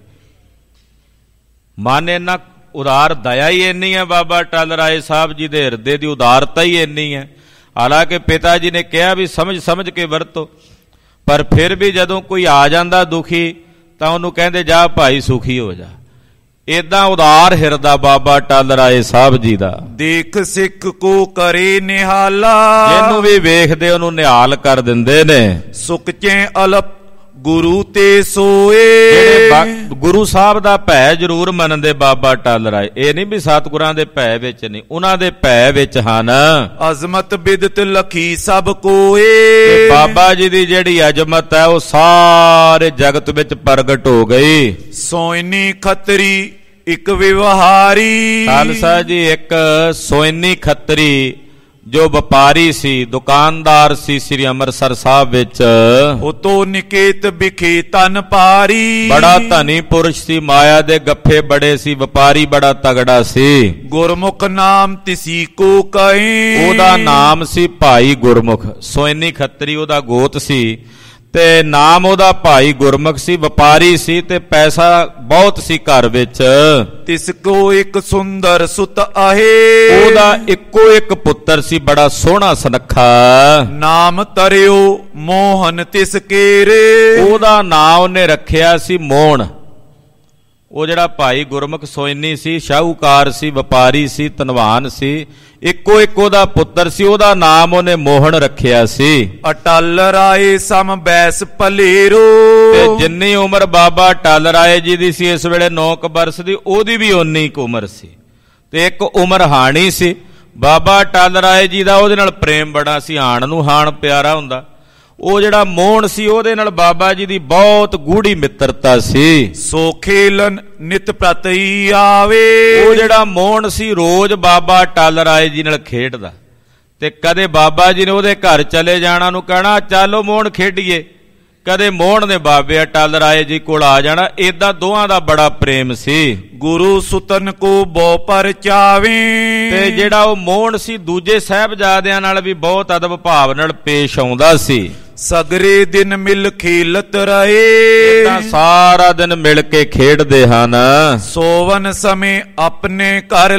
ਮਨ ਇੰਨਾ ਉਦਾਰ, ਦਇਆ ਹੀ ਇੰਨੀ ਹੈ ਬਾਬਾ ਟਲ ਰਾਏ ਸਾਹਿਬ ਜੀ ਦੇ ਹਿਰਦੇ ਦੀ ਉਦਾਰਤਾ ਹੀ ਇੰਨੀ ਹੈ। ਹਾਲਾਂਕਿ ਪਿਤਾ ਜੀ ਨੇ ਕਿਹਾ ਵੀ ਸਮਝ ਸਮਝ ਕੇ ਵਰਤੋ, ਪਰ ਫਿਰ ਵੀ ਜਦੋਂ ਕੋਈ ਆ ਜਾਂਦਾ ਦੁਖੀ ਤਾਂ ਉਹਨੂੰ ਕਹਿੰਦੇ ਜਾ ਭਾਈ ਸੁਖੀ ਹੋ ਜਾ। ਏਦਾਂ ਉਦਾਰ ਹਿਰਦਾ ਬਾਬਾ ਟਲ ਰਾਏ ਸਾਹਿਬ ਜੀ ਦਾ। ਦੇਖ ਸਿੱਖ ਕੋ ਕਰੇ ਨਿਹਾਲਾ। ਜਿਹਨੂੰ ਵੀ ਵੇਖਦੇ ਉਹਨੂੰ ਨਿਹਾਲ ਕਰ ਦਿੰਦੇ ਨੇ। ਸੁਖ ਚੈ ਅਲਪ ਗੁਰੂ ਤੇ ਸੋਏ। ਜਿਹੜੇ ਗੁਰੂ ਸਾਹਿਬ ਦਾ ਭੈ ਜ਼ਰੂਰ ਮੰਨਦੇ ਬਾਬਾ ਟਲ ਰਾਏ, ਇਹ ਨਹੀਂ ਵੀ ਸਤਿਗੁਰਾਂ ਦੇ ਭੈ ਵਿੱਚ ਨਹੀਂ, ਉਹਨਾਂ ਦੇ ਭੈ ਵਿੱਚ ਹਨ। ਅਜ਼ਮਤ ਬਿਦਤ ਲਖੀ ਸਭ ਕੋਏ। ਬਾਬਾ ਜੀ ਦੀ ਜਿਹੜੀ ਅਜ਼ਮਤ ਹੈ ਉਹ ਸਾਰੇ ਜਗਤ ਵਿੱਚ ਪ੍ਰਗਟ ਹੋ ਗਈ। ਸੋਇਨੀ ਖੱਤਰੀ ਇੱਕ ਵਿਵਹਾਰੀ। ਖਾਲਸਾ ਜੀ ਇੱਕ ਸੋਇਨੀ ਖੱਤਰੀ ਜੋ ਵਪਾਰੀ ਸੀ, ਦੁਕਾਨਦਾਰ ਸੀ ਸ੍ਰੀ ਅੰਮ੍ਰਿਤਸਰ ਸਾਹਿਬ ਵਿੱਚ। ਉਤੋਂ ਨਿਕੇਤ ਵਿਖੇ ਤਨ ਪਾਰੀ। ਬੜਾ ਧਨੀ ਪੁਰਸ਼ ਸੀ, ਮਾਇਆ ਦੇ ਗੱਫੇ ਬੜੇ ਸੀ, ਵਪਾਰੀ ਬੜਾ ਤਗੜਾ ਸੀ। ਗੁਰਮੁਖ ਨਾਮ ਤਿਸੀ ਕੋ ਕਹੇ। ਉਹਦਾ ਨਾਮ ਸੀ ਭਾਈ ਗੁਰਮੁਖ। ਸੋਇਨੀ ਖੱਤਰੀ ਉਹਦਾ ਗੋਤ ਸੀ ਤੇ ਨਾਮ ਉਹਦਾ ਭਾਈ ਗੁਰਮੁਖ ਸੀ। ਵਪਾਰੀ ਸੀ ਤੇ ਪੈਸਾ ਬਹੁਤ ਸੀ ਘਰ ਵਿੱਚ। ਤਿਸ ਕੋ ਇੱਕ ਸੁੰਦਰ ਸੁਤ ਆਹੇ। ਉਹਦਾ ਇੱਕੋ ਇੱਕ ਪੁੱਤਰ ਸੀ, ਬੜਾ ਸੋਹਣਾ ਸੁਨੱਖਾ। ਨਾਮ ਤਰਿਓ ਮੋਹਨ ਤਿਸ ਕੇਰੇ। ਉਹਦਾ ਨਾਂ ਉਹਨੇ ਰੱਖਿਆ ਸੀ ਮੋਹਨ। ਉਹ ਜਿਹੜਾ ਭਾਈ ਗੁਰਮੁਖ ਸੋਇਨੀ ਸੀ, ਸ਼ਾਹੂਕਾਰ ਸੀ, ਵਪਾਰੀ ਸੀ, ਧਨਵਾਨ ਸੀ, ਇੱਕੋ ਇੱਕ ਉਹਦਾ ਪੁੱਤਰ ਸੀ, ਉਹਦਾ ਨਾਮ ਉਹਨੇ ਮੋਹਨ ਰੱਖਿਆ ਸੀ। ਅਟਲ ਰਾਏ ਸਮ ਬੈਸ ਭਲੇਰੋ। ਤੇ ਜਿੰਨੀ ਉਮਰ ਬਾਬਾ ਟਲ ਰਾਏ ਜੀ ਦੀ ਸੀ ਇਸ ਵੇਲੇ 9 ਬਰਸ ਦੀ, ਉਹਦੀ ਵੀ ਓਨੀ ਕੁ ਉਮਰ ਸੀ ਤੇ ਇੱਕ ਉਮਰ ਹਾਣੀ ਸੀ। ਬਾਬਾ ਟਲ ਰਾਏ ਜੀ ਦਾ ਉਹਦੇ ਨਾਲ ਪ੍ਰੇਮ ਬੜਾ ਸੀ, ਹਾਣ ਨੂੰ ਹਾਣ ਪਿਆਰਾ ਹੁੰਦਾ। ਉਹ ਜਿਹੜਾ ਮੋਹਨ ਸੀ ਉਹਦੇ ਨਾਲ ਬਾਬਾ ਜੀ ਦੀ ਬਹੁਤ ਗੂੜੀ ਮਿੱਤਰਤਾ ਸੀ। ਸੋ ਖੇਲਨ ਨਿਤ ਪ੍ਰਤਈ ਆਵੇ। ਉਹ ਜਿਹੜਾ ਮੋਹਨ ਸੀ ਰੋਜ਼ ਬਾਬਾ ਟਲ ਰਾਏ ਜੀ ਨਾਲ ਖੇਡਦਾ ਤੇ ਕਦੇ ਬਾਬਾ ਜੀ ਨੇ ਉਹਦੇ ਘਰ ਚਲੇ ਜਾਣਾ, ਨੂੰ ਕਹਿਣਾ ਚੱਲੋ ਮੋਹਨ ਖੇਡੀਏ। ਕਦੇ ਮੋਹਨ ਨੇ ਬਾਬੇ ਟਲ ਰਾਏ ਜੀ ਕੋਲ ਆ ਜਾਣਾ। ਏਦਾਂ ਦੋਹਾਂ ਦਾ ਬੜਾ ਪ੍ਰੇਮ ਸੀ। ਗੁਰੂ ਸੁਤਨ ਕੋ ਬਹੁ ਪਰਚਾਵੇ। ਤੇ ਜਿਹੜਾ ਉਹ ਮੋਹਨ ਸੀ ਦੂਜੇ ਸਾਹਿਬਜ਼ਾਦਿਆਂ ਨਾਲ ਵੀ ਬਹੁਤ ਅਦਬ ਭਾਵ ਨਾਲ ਪੇਸ਼ ਆਉਂਦਾ ਸੀ। ਸਗਰੇ ਦਿਨ ਮਿਲ ਖੇਲਤ ਰਹੇ। ਤਾਂ ਸਾਰਾ ਦਿਨ ਮਿਲ ਕੇ ਖੇਡਦੇ ਹਨ। ਸੋਵਨ ਸਮੇਂ ਆਪਣੇ ਘਰ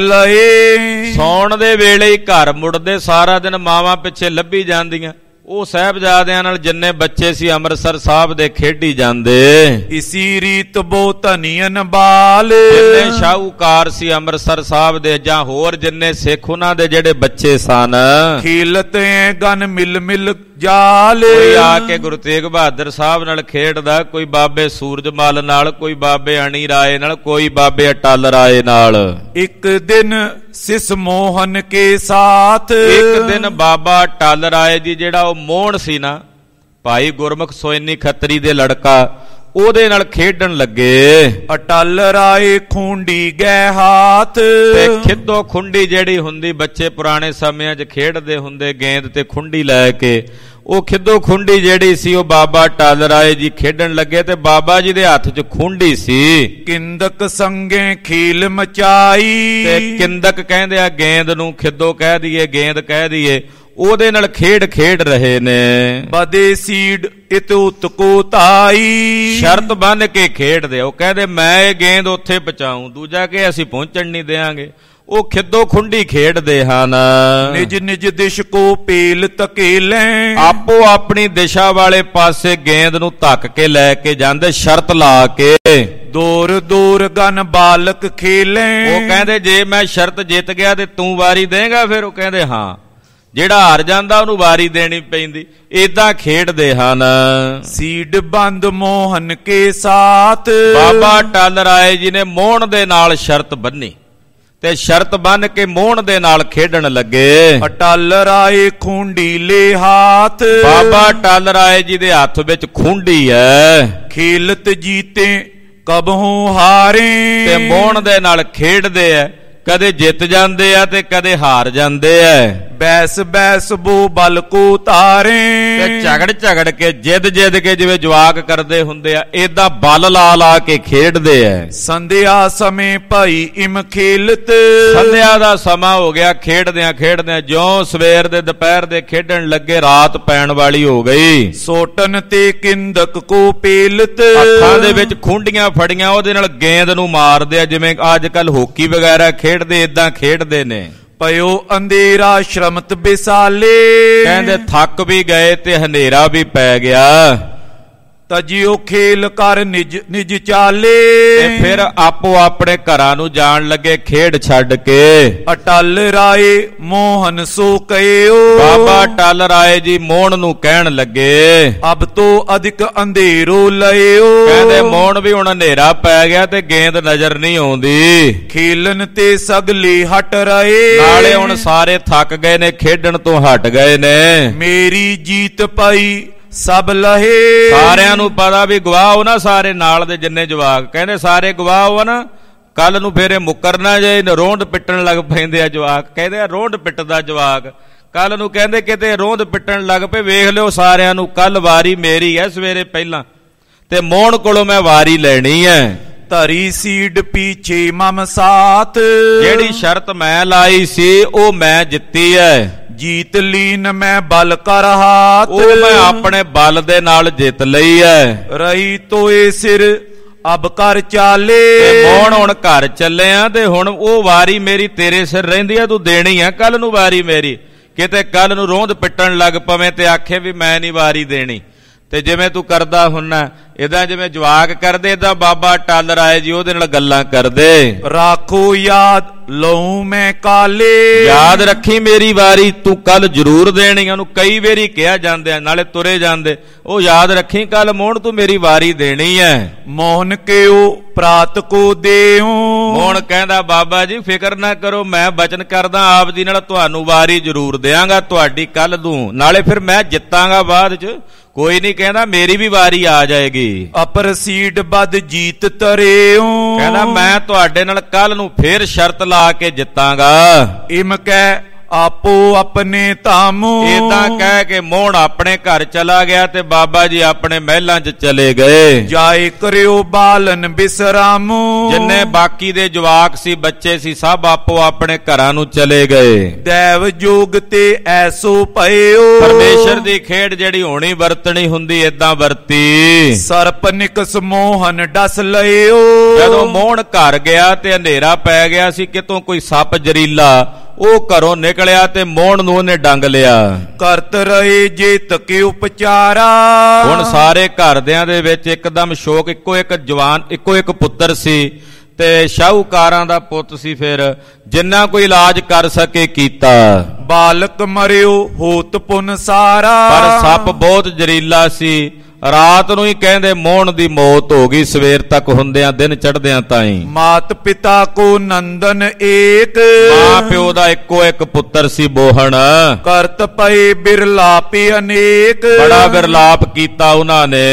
ਲਏ। ਸੌਣ ਦੇ ਵੇਲੇ ਹੀ ਘਰ ਮੁੜਦੇ, ਸਾਰਾ ਦਿਨ ਮਾਵਾਂ ਪਿੱਛੇ ਲੱਭੀ ਜਾਂਦੀਆਂ। ਉਹ ਸਾਹਿਬਜ਼ਾਦਿਆਂ ਨਾਲ ਜਿੰਨੇ ਬੱਚੇ ਸੀ ਅੰਮ੍ਰਿਤਸਰ ਸਾਹਿਬ ਦੇ ਖੇਡੀ ਜਾਂਦੇ। ਇਸੀ ਰੀਤ ਬੋ ਧਨੀਨ ਬਾਲ। ਜਿੰਨੇ ਸ਼ਾਹੂਕਾਰ ਸੀ ਅੰਮ੍ਰਿਤਸਰ ਸਾਹਿਬ ਦੇ ਜਾਂ ਹੋਰ ਜਿੰਨੇ ਸਿੱਖ, ਉਹਨਾਂ ਦੇ ਜਿਹੜੇ ਬੱਚੇ ਸਨ, ਖੇਲਤ ਗਨ ਮਿਲ ਮਿਲ ਜਾਲ। ਕੋਈ ਆ ਕੇ ਗੁਰੂ ਤੇਗ ਬਹਾਦਰ ਸਾਹਿਬ ਨਾਲ ਖੇਡਦਾ, ਕੋਈ ਬਾਬੇ ਸੂਰਜਮਲ ਨਾਲ, ਕੋਈ ਬਾਬੇ ਅਣੀ ਰਾਏ ਨਾਲ, ਕੋਈ ਬਾਬੇ ਅਟਲ ਰਾਏ ਨਾਲ। ਇੱਕ ਦਿਨ ਸਿਸ ਮੋਹਨ ਕੇ ਸਾਥ। ਇੱਕ ਦਿਨ ਬਾਬਾ ਟਲ ਰਾਏ ਜੀ ਜਿਹੜਾ ਉਹ ਮੋਹਨ ਸੀ ਨਾ, ਭਾਈ ਗੁਰਮੁਖ ਸੋਇਨੀ ਖੱਤਰੀ ਦੇ ਲੜਕਾ, ਉਹਦੇ ਨਾਲ ਖੇਡਣ ਲੱਗੇ। ਅਟਲ ਰਾਏ ਖੁੰਡੀ ਗਏ ਹਾਥ। ਤੇ ਖਿੱਦੋ ਖੁੰਡੀ ਜਿਹੜੀ ਹੁੰਦੀ, ਬੱਚੇ ਪੁਰਾਣੇ ਸਮਿਆਂ 'ਚ ਖੇਡਦੇ ਹੁੰਦੇ ਗੇਂਦ ਤੇ ਖੁੰਡੀ ਲੈ ਕੇ, ਉਹ ਖਿੱਦੋ ਖੁੰਡੀ ਜਿਹੜੀ ਸੀ ਉਹ ਬਾਬਾ ਟਲ ਰਾਏ ਜੀ ਖੇਡਣ ਲੱਗੇ ਤੇ ਬਾਬਾ ਜੀ ਦੇ ਹੱਥ 'ਚ ਖੁੰਡੀ ਸੀ। ਕਿੰਦਕ ਸੰਗੇ ਖੇਲ ਮਚਾਈ। ਤੇ ਕਿੰਦਕ ਕਹਿੰਦੇ ਆ ਗੇਂਦ ਨੂੰ, ਖਿੱਦੋ ਕਹਿ ਦਈਏ, ਗੇਂਦ ਕਹਿ ਦਈਏ, ਉਹਦੇ ਨਾਲ ਖੇਡ ਰਹੇ ਨੇ। ਬਦੇ ਸੀਡ ਇਤ ਉਤ ਕੋ ਤਾਈ। ਸ਼ਰਤ ਬੰਨ ਕੇ ਖੇਡਦੇ। ਉਹ ਕਹਿੰਦੇ ਮੈਂ ਇਹ ਗੇਂਦ ਉੱਥੇ ਪਹੁੰਚਾਉਂ, ਦੂਜਾ ਕਿ ਅਸੀਂ ਪਹੁੰਚਣ ਨਹੀਂ ਦੇਾਂਗੇ। ਉਹ ਖਿੱਦੋ ਖੁੰਡੀ ਖੇਡਦੇ ਹਨ। ਨਿਜ ਨਿਜ ਦਿਸ਼ ਕੋ ਪੇਲ ਧਕੇਲੇ। ਆਪੋ ਆਪਣੀ ਦਿਸ਼ਾ ਵਾਲੇ ਪਾਸੇ ਗੇਂਦ ਨੂੰ ਧੱਕ ਕੇ ਲੈ ਕੇ ਜਾਂਦੇ, ਸ਼ਰਤ ਲਾ ਕੇ। ਦੂਰ ਦੂਰ ਗਨ ਬਾਲਕ ਖੇਲੇ। ਉਹ ਕਹਿੰਦੇ ਜੇ ਮੈਂ ਸ਼ਰਤ ਜਿੱਤ ਗਿਆ ਤੇ ਤੂੰ ਵਾਰੀ ਦੇਂਗਾ? ਫਿਰ ਉਹ ਕਹਿੰਦੇ ਹਾਂ। ਜਿਹੜਾ ਹਾਰ ਜਾਂਦਾ ਉਹਨੂੰ ਵਾਰੀ ਦੇਣੀ ਪੈਂਦੀ। ਏਦਾਂ ਖੇਡਦੇ ਹਨ। ਸੀਡ ਬੰਦ ਮੋਹਨ ਕੇ ਸਾਥ। ਬਾਬਾ ਟਲ ਰਾਏ ਜੀ ਨੇ ਮੋਹਨ ਦੇ ਨਾਲ ਸ਼ਰਤ ਬੰਨੀ ਤੇ ਸ਼ਰਤ ਬੰਨ ਕੇ ਮੋਹਨ ਦੇ ਨਾਲ ਖੇਡਣ ਲੱਗੇ। ਅਟਲ ਰਾਏ ਖੁੰਡੀ ਲੈ ਹਾਥ। ਬਾਬਾ ਟਲ ਰਾਏ ਜੀ ਦੇ ਹੱਥ ਵਿੱਚ ਖੁੰਡੀ ਹੈ। ਖੇਲਤ ਜੀਤੇ ਕਬਹੂ ਹਾਰੇ। ਤੇ ਮੋਹਨ ਦੇ ਨਾਲ ਖੇਡਦੇ ਐ ਕਦੇ ਜਿੱਤ ਜਾਂਦੇ ਆ ਤੇ ਕਦੇ ਹਾਰ ਜਾਂਦੇ ਐ। ਬੈਸ ਬੈਸ ਬੋ ਬਲ ਕੋ ਤਾਰੇ, ਤੇ ਝਗੜ ਕੇ ਜਿੱਦ ਕੇ ਜਿਵੇਂ ਜਵਾਕ ਕਰਦੇ ਹੁੰਦੇ ਆ, ਏਦਾਂ ਬਲ ਲਾ ਕੇ ਖੇਡਦੇ ਐ। ਸੰਧਿਆ ਸਮੇਂ ਭਾਈ ਇਮ ਖੇਲਤ, ਸੰਧਿਆ ਦਾ ਸਮਾਂ ਹੋ ਗਿਆ, ਖੇਡਦਿਆਂ ਜਿਉਂ ਸਵੇਰ ਦੇ ਦੁਪਹਿਰ ਦੇ ਖੇਡਣ ਲੱਗੇ ਰਾਤ ਪੈਣ ਵਾਲੀ ਹੋ ਗਈ। ਸੋਟਨ ਤੇ ਕਿੰਦਕ ਕੋ ਪੇਲਤ, ਅੱਖਾਂ ਦੇ ਵਿੱਚ ਖੁੰਡੀਆਂ ਫੜੀਆਂ, ਉਹਦੇ ਨਾਲ ਗੇਂਦ ਨੂੰ ਮਾਰਦੇ ਆ, ਜਿਵੇਂ ਅੱਜ ਕੱਲ ਹੋਕੀ ਵਗੈਰਾ ਖੇਡਦੇ ਏਦਾਂ ਖੇਡਦੇ ਨੇ। ਪਇਓ ਅੰਧੇਰਾ ਸ਼ਰਮਤ ਬਿਸਾਲੇ, ਕਹਿੰਦੇ ਥੱਕ ਵੀ ਗਏ ਤੇ ਹਨੇਰਾ ਵੀ ਪੈ ਗਿਆ। ਤਜਿਓ ਖੇਲ ਕਰ ਨਿਜ ਚਾਲੇ, ਤੇ ਫਿਰ ਆਪੋ ਆਪਣੇ ਘਰਾਂ ਨੂੰ ਜਾਣ ਲੱਗੇ ਖੇਡ ਛੱਡ ਕੇ। ਅਟਲ ਰਾਏ ਮੋਹਨ ਸੋ ਕਹਿਓ, ਬਾਬਾ ਅਟਲ ਰਾਏ ਜੀ ਮੋਹਨ ਨੂੰ ਕਹਿਣ ਲੱਗੇ, ਅਬ ਤੋ ਅਧਿਕ ਅੰਧੇਰੋ ਲਇਓ। ਕਹਿੰਦੇ ਮੋਹਨ ਵੀ ਹੁਣ ਹਨੇਰਾ ਪੈ ਗਿਆ ਤੇ ਗੇਂਦ ਨਜ਼ਰ ਨਹੀਂ ਆਉਂਦੀ। ਖੇਲਨ ਤੇ ਸਗਲੇ ਹਟ ਰਹੇ, ਨਾਲੇ ਹੁਣ ਸਾਰੇ ਥੱਕ ਗਏ ਨੇ, ਖੇਡਣ ਤੋਂ ਹਟ ਗਏ ਨੇ। ਮੇਰੀ ਜੀਤ ਪਾਈ ਸਭ ਲਹੇ, ਸਾਰਿਆਂ ਨੂੰ ਪਤਾ ਵੀ ਗਵਾਹ ਨਾ, ਸਾਰੇ ਨਾਲ ਦੇ ਜਿੰਨੇ ਜਵਾਕ, ਕਹਿੰਦੇ ਸਾਰੇ ਗਵਾਹ ਨਾ, ਕੱਲ ਨੂੰ ਫੇਰ ਇਹ ਮੁੱਕਰਨਾ ਜੇ ਰੋਂਦ ਪਿੱਟਣ ਲੱਗ ਪੈਂਦੇ ਆ ਜਵਾਕ। ਕਹਿੰਦੇ ਆ ਰੋਂਦ ਪਿੱਟਦਾ ਜਵਾਕ, ਕੱਲ ਨੂੰ ਕਹਿੰਦੇ ਕਿਤੇ ਰੋਂਦ ਪਿੱਟਣ ਲੱਗ ਪਏ, ਵੇਖ ਲਿਓ ਸਾਰਿਆਂ ਨੂੰ, ਕੱਲ ਵਾਰੀ ਮੇਰੀ ਹੈ ਸਵੇਰੇ ਪਹਿਲਾਂ, ਤੇ ਮੋਹਨ ਕੋਲੋਂ ਮੈਂ ਵਾਰੀ ਲੈਣੀ ਹੈ। ਧਰੀ ਸੀਡ ਪੀਛੇ ਮਮ ਸਾਥ, ਜਿਹੜੀ ਸ਼ਰਤ ਮੈਂ ਲਾਈ ਸੀ ਉਹ ਮੈਂ ਜਿੱਤੀ ਹੈ। ਜੀਤ ਲੀਨ ਮੈਂ ਬਲ ਕਰ ਹਾਥ, ਉਹ ਮੈਂ ਆਪਣੇ ਬਲ ਦੇ ਨਾਲ ਜਿੱਤ ਲਈ ਹੈ। ਰਹੀ ਤੋਏ ਸਿਰ ਅਬ ਕਰ ਚਾਲੇ, ਮੋਹਨ ਹੁਣ ਘਰ ਚੱਲੇ ਆ ਤੇ ਹੁਣ ਉਹ ਵਾਰੀ ਮੇਰੀ ਤੇਰੇ ਸਿਰ ਰਹਿੰਦੀ ਆ, ਤੂੰ ਦੇਣੀ ਆ ਕੱਲ ਨੂੰ ਵਾਰੀ ਮੇਰੀ। ਕਿਤੇ ਕੱਲ ਨੂੰ ਰੋਂਦ ਪਿੱਟਣ ਲੱਗ ਪਵੇਂ ਤੇ ਆਖੇ ਵੀ ਮੈਂ ਨਹੀਂ ਵਾਰੀ ਦੇਣੀ। ਤੇ ਜਿਵੇਂ ਤੂੰ ਕਰਦਾ ਹੁੰਨਾ ਇਦਾਂ, ਜਿਵੇਂ ਜਵਾਕ ਕਰਦੇ ਏਦਾਂ ਬਾਬਾ ਅਟਲ ਰਾਏ ਜੀ ਉਹਦੇ ਨਾਲ ਗੱਲਾਂ ਕਰਦੇ। ਰਾਖੋ ਯਾਦ ਲਊ ਮੈਂ ਕਾਲੇ, ਯਾਦ ਰੱਖੀ ਮੇਰੀ ਵਾਰੀ ਤੂੰ ਕੱਲ ਜ਼ਰੂਰ ਦੇਣੀ। ਉਹਨੂੰ ਕਈ ਵਾਰੀ ਕਿਹਾ ਜਾਂਦੇ, ਨਾਲੇ ਤੁਰੇ ਜਾਂਦੇ, ਉਹ ਯਾਦ ਰੱਖੀ ਕੱਲ ਮੋਹਨ ਤੂੰ ਮੇਰੀ ਵਾਰੀ ਦੇਣੀ ਹੈ। ਮੋਹਨ ਕਿਉ ਪ੍ਰਾਤ ਕੋ ਦੇਉ, ਮੋਹਨ ਕਹਿੰਦਾ ਬਾਬਾ ਜੀ ਫਿਕਰ ਨਾ ਕਰੋ, ਮੈਂ ਬਚਨ ਕਰਦਾ ਆਪ ਜੀ ਨਾਲ ਤੁਹਾਨੂੰ ਵਾਰੀ ਜ਼ਰੂਰ ਦਿਆਂਗਾ ਤੁਹਾਡੀ ਕੱਲ ਨੂੰ, ਨਾਲੇ ਫਿਰ ਮੈਂ ਜਿੱਤਾਂਗਾ ਬਾਅਦ ਚ, ਕੋਈ ਨਹੀਂ। ਕਹਿੰਦਾ ਮੇਰੀ ਵੀ ਵਾਰੀ ਆ ਜਾਏਗੀ। ਅਪਰ ਸੀਡ ਬਦ ਜੀਤ ਤਰਿਉ, ਕਹਿੰਦਾ ਮੈਂ ਤੁਹਾਡੇ ਨਾਲ ਕੱਲ ਨੂੰ ਫੇਰ ਸ਼ਰਤ ਲਾ ਕੇ ਜਿੱਤਾਂਗਾ। ਇਮ ਕਹਿ ਆਪੋ ਆਪਣੇ ਧਾਮੂ, ਏਦਾਂ ਕਹਿ ਕੇ ਮੋਹਨ ਆਪਣੇ ਘਰ ਚਲਾ ਗਿਆ ਤੇ ਬਾਬਾ ਜੀ ਆਪਣੇ ਮਹਿਲਾਂ 'ਚ ਚਲੇ ਗਏ। ਜਾਏ ਕਰਿਓ ਬਾਲਨ ਬਿਸਰਾਮੂ, ਜਿੰਨੇ ਬਾਕੀ ਦੇ ਜਵਾਕ ਸੀ ਬੱਚੇ ਸੀ ਸਭ ਆਪੋ ਆਪਣੇ ਘਰਾਂ ਨੂੰ ਚਲੇ ਗਏ। ਦੇਵ ਜੋਗ ਤੇ ਐਸੋ ਭਇਓ, ਪਰਮੇਸ਼ਰ ਦੀ ਖੇਡ ਜਿਹੜੀ ਹੋਣੀ ਵਰਤਣੀ ਹੁੰਦੀ ਏਦਾਂ ਵਰਤੀ। ਸਰਪ ਨਿਕਸ ਮੋਹਨ ਡਸ ਲਇਓ, ਜਦੋਂ ਮੋਹਨ ਘਰ ਗਿਆ ਤੇ ਹਨੇਰਾ ਪੈ ਗਿਆ ਸੀ, ਕਿਤੋਂ ਕੋਈ ਸੱਪ ਜ਼ਰੀਲਾ ਉਹ ਘਰੋਂ ਨਿਕਲਿਆ ਤੇ ਮੋਹਨ ਨੂੰ ਉਹਨੇ ਡੰਗ ਲਿਆ। ਕਰਤ ਰਹੇ ਜੇ ਤਕੇ ਉਪਚਾਰਾ, ਹੁਣ ਸਾਰੇ ਘਰਦਿਆਂ ਦੇ ਵਿੱਚ ਇੱਕਦਮ ਸ਼ੋਕ। ਇੱਕੋ ਇੱਕ ਪੁੱਤਰ ਸੀ ਤੇ ਸ਼ਾਹੂਕਾਰਾਂ ਦਾ ਪੁੱਤ ਸੀ, ਫਿਰ ਜਿੰਨਾ ਕੋਈ ਇਲਾਜ ਕਰ ਸਕੇ ਕੀਤਾ। ਬਾਲਕ ਮਰਿਓ ਹੋਤ ਪੁਨ ਸਾਰਾ, ਪਰ ਸੱਪ ਬਹੁਤ ਜ਼ਹਿਰੀਲਾ ਸੀ। ਰਾਤ ਨੂੰ ਹੀ ਕਹਿੰਦੇ ਮੋਹਨ ਦੀ ਮੌਤ ਹੋ ਗਈ, ਸਵੇਰ ਤੱਕ ਹੁੰਦਿਆਂ ਦਿਨ ਚੜ੍ਹਦਿਆਂ ਤਾਈਂ। ਮਾਤ ਪਿਤਾ ਕੋ ਨੰਦਨ ਏਕ, ਮਾਂ ਪਿਓ ਦਾ ਇੱਕੋ ਇੱਕ ਪੁੱਤਰ ਸੀ ਬੋਹਣ। ਕਰਤ ਪਏ ਬਿਰਲਾਪੇ ਅਨੇਕ, ਬੜਾ ਬਿਰਲਾਪ ਕੀਤਾ ਉਹਨਾਂ ਨੇ।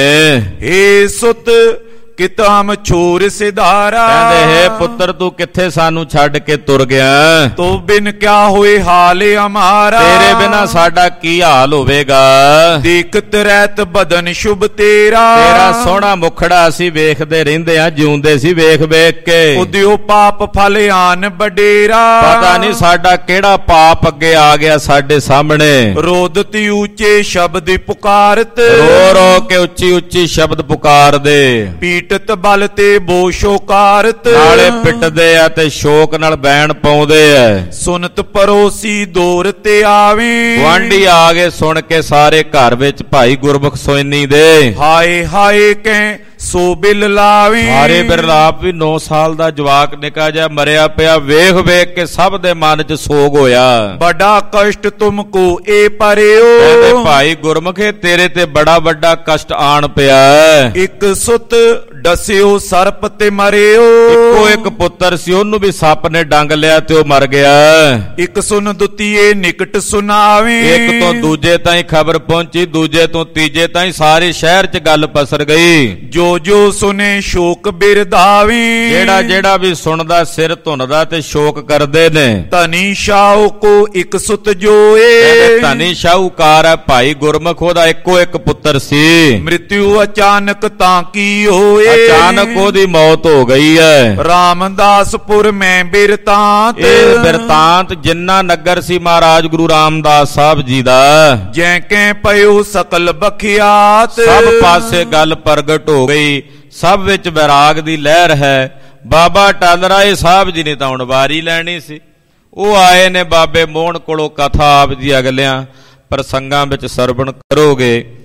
ਏ ਸੁਤ ਕਿਤਾਮ ਛੋਰ ਸਿਧਾਰਾ, ਕਹਿੰਦੇ ਹੈ ਪੁੱਤਰ ਤੂੰ ਕਿੱਥੇ ਸਾਨੂੰ ਛੱਡ ਕੇ ਤੁਰ ਗਿਆ, ਤੋ ਬਿਨ ਕਿਆ ਹੋਏ ਹਾਲ ਹਮਾਰਾ, ਤੇਰੇ ਬਿਨਾ ਸਾਡਾ ਕੀ ਹਾਲ ਹੋਵੇਗਾ। ਦੇਖਤ ਰਹਿਤ ਬਦਨ ਸ਼ੁਭ ਤੇਰਾ, ਤੇਰਾ ਸੋਹਣਾ ਮੁਖੜਾ ਅਸੀਂ ਵੇਖਦੇ ਰਹਿੰਦੇ ਆ, ਜਿਉਂਦੇ ਸੀ ਵੇਖ ਵੇਖ ਕੇ। ਉਦਿਓ ਪਾਪ ਫਲ ਆਨ ਬਡੇਰਾ, ਪਤਾ ਨਹੀਂ ਸਾਡਾ ਕਿਹੜਾ ਪਾਪ ਅੱਗੇ ਆ ਗਿਆ ਸਾਡੇ ਸਾਹਮਣੇ। ਰੋਦਤ ਉੱਚੇ ਸ਼ਬਦ ਪੁਕਾਰਤ, ਰੋ ਰੋ ਕੇ ਉੱਚੀ ਉੱਚੀ ਸ਼ਬਦ ਪੁਕਾਰਦੇ। ਪੀਟਤ ਬਲ ਤੇ ਬੋਸ਼ੋ ਕਾਰਤ, ਨਾਲੇ ਪਿੱਟਦੇ ਆ ਤੇ ਸ਼ੋਕ ਨਾਲ ਬੈਣ ਪਾਉਂਦੇ ਆ। ਸੁਨਤ ਪਰੋਸੀ ਦੂਰ ਤੇ ਆਵੇ, ਗੁਆਂਢੀ ਆ ਗਏ ਸੁਣ ਕੇ ਸਾਰੇ ਘਰ ਵਿੱਚ ਭਾਈ ਗੁਰਮੁਖ ਸੋਇਨੀ ਦੇ। ਹਾਏ ਹਾਏ ਕਹਿ ਸੋ ਬਿਲ ਲਾਵੇ, ਸਾਰੇ ਬਿਰਲਾਪ ਵੀ 9 ਸਾਲ ਦਾ ਜਵਾਕ ਨਿਕਾ ਜਿਹਾ ਮਰਿਆ ਪਿਆ ਵੇਖ ਵੇਖ ਕੇ ਸਭ ਦੇ ਮਨ 'ਚ ਸੋਗ ਹੋਇਆ। ਬੜਾ ਕਸ਼ਟ ਤੁਮਕੋ ਏ ਪਰਿਓ, ਕਹਿੰਦੇ ਭਾਈ ਗੁਰਮੁਖੇ ਤੇਰੇ ਤੇ ਬੜਾ ਵੱਡਾ ਕਸ਼ਟ ਆਣ ਪਿਆ। ਇੱਕ ਸੁਤ ਡਸਿਓ ਸਰਪ ਤੇ ਮਰਿਓ, ਇੱਕੋ ਇੱਕ ਪੁੱਤਰ ਸੀ ਉਹਨੂੰ ਵੀ ਸੱਪ ਨੇ ਡੰਗ ਲਿਆ ਤੇ ਉਹ ਮਰ ਗਿਆ। ਇੱਕ ਸੁਨ ਦੁਤੀਏ ਨਿਕਟ ਸੁਨਾਵੇ, ਇੱਕ ਤੋਂ ਦੂਜੇ ਤਾਈਂ ਖਬਰ ਪਹੁੰਚੀ, ਦੂਜੇ ਤੋਂ ਤੀਜੇ ਤਾਈਂ ਸਾਰੇ ਸ਼ਹਿਰ 'ਚ ਗੱਲ ਪਸਰ ਗਈ। ਜੋ ਜੋ ਜੋ ਸੁਨੇ ਸ਼ੋਕ ਬਿਰਦਾਵੀ। ਜਿਹੜਾ ਜਿਹੜਾ ਵੀ ਸੁਣਦਾ ਸਿਰ ਧੁੰਨਦਾ ਤੇ ਸ਼ੋਕ ਕਰਦੇ ਨੇ। ਧਨੀ ਸ਼ਾਹੂ ਕੋ ਇੱਕ ਸੁਤ ਜੋਏ। ਧਨੀ ਸ਼ਾਹੂਕਾਰ ਹੈ ਭਾਈ ਗੁਰਮੁਖ, ਉਹਦਾ ਇੱਕੋ ਇੱਕ ਪੁੱਤਰ ਸੀ। ਮ੍ਰਿਤਿਉ ਅਚਾਨਕ ਤਾਂ ਕੀ ਹੋਏ। ਅਚਾਨਕ ਉਹਦੀ ਮੌਤ ਹੋ ਗਈ ਹੈ। ਰਾਮਦਾਸਪੁਰ ਮੈਂ ਬਿਰਤਾਂਤ। ਇਹ ਬਿਰਤਾਂਤ ਜਿੰਨਾ ਨਗਰ ਸੀ ਮਹਾਰਾਜ ਗੁਰੂ ਰਾਮਦਾਸ ਸਾਹਿਬ ਜੀ ਦਾ। ਜੈ ਕੈ ਪਇਓ ਸਕਲ ਬਖਿਆਤ। ਸਭ ਪਾਸੇ ਗੱਲ ਪ੍ਰਗਟ ਹੋ ਗਈ, ਸਭ ਵਿੱਚ ਵਿਰਾਗ ਦੀ ਲਹਿਰ ਹੈ। ਬਾਬਾ ਟਲ ਰਾਏ ਸਾਹਿਬ ਜੀ ਨੇ ਤਾਂ ਹੁਣ ਵਾਰੀ ਲੈਣੀ ਸੀ। ਉਹ ਆਏ ਨੇ ਬਾਬੇ ਮੋਹਨ ਕੋਲੋਂ ਕਥਾ ਆਪ ਜੀ ਅਗਲਿਆਂ ਪ੍ਰਸੰਗਾਂ ਵਿੱਚ ਸਰਵਣ ਕਰੋਗੇ।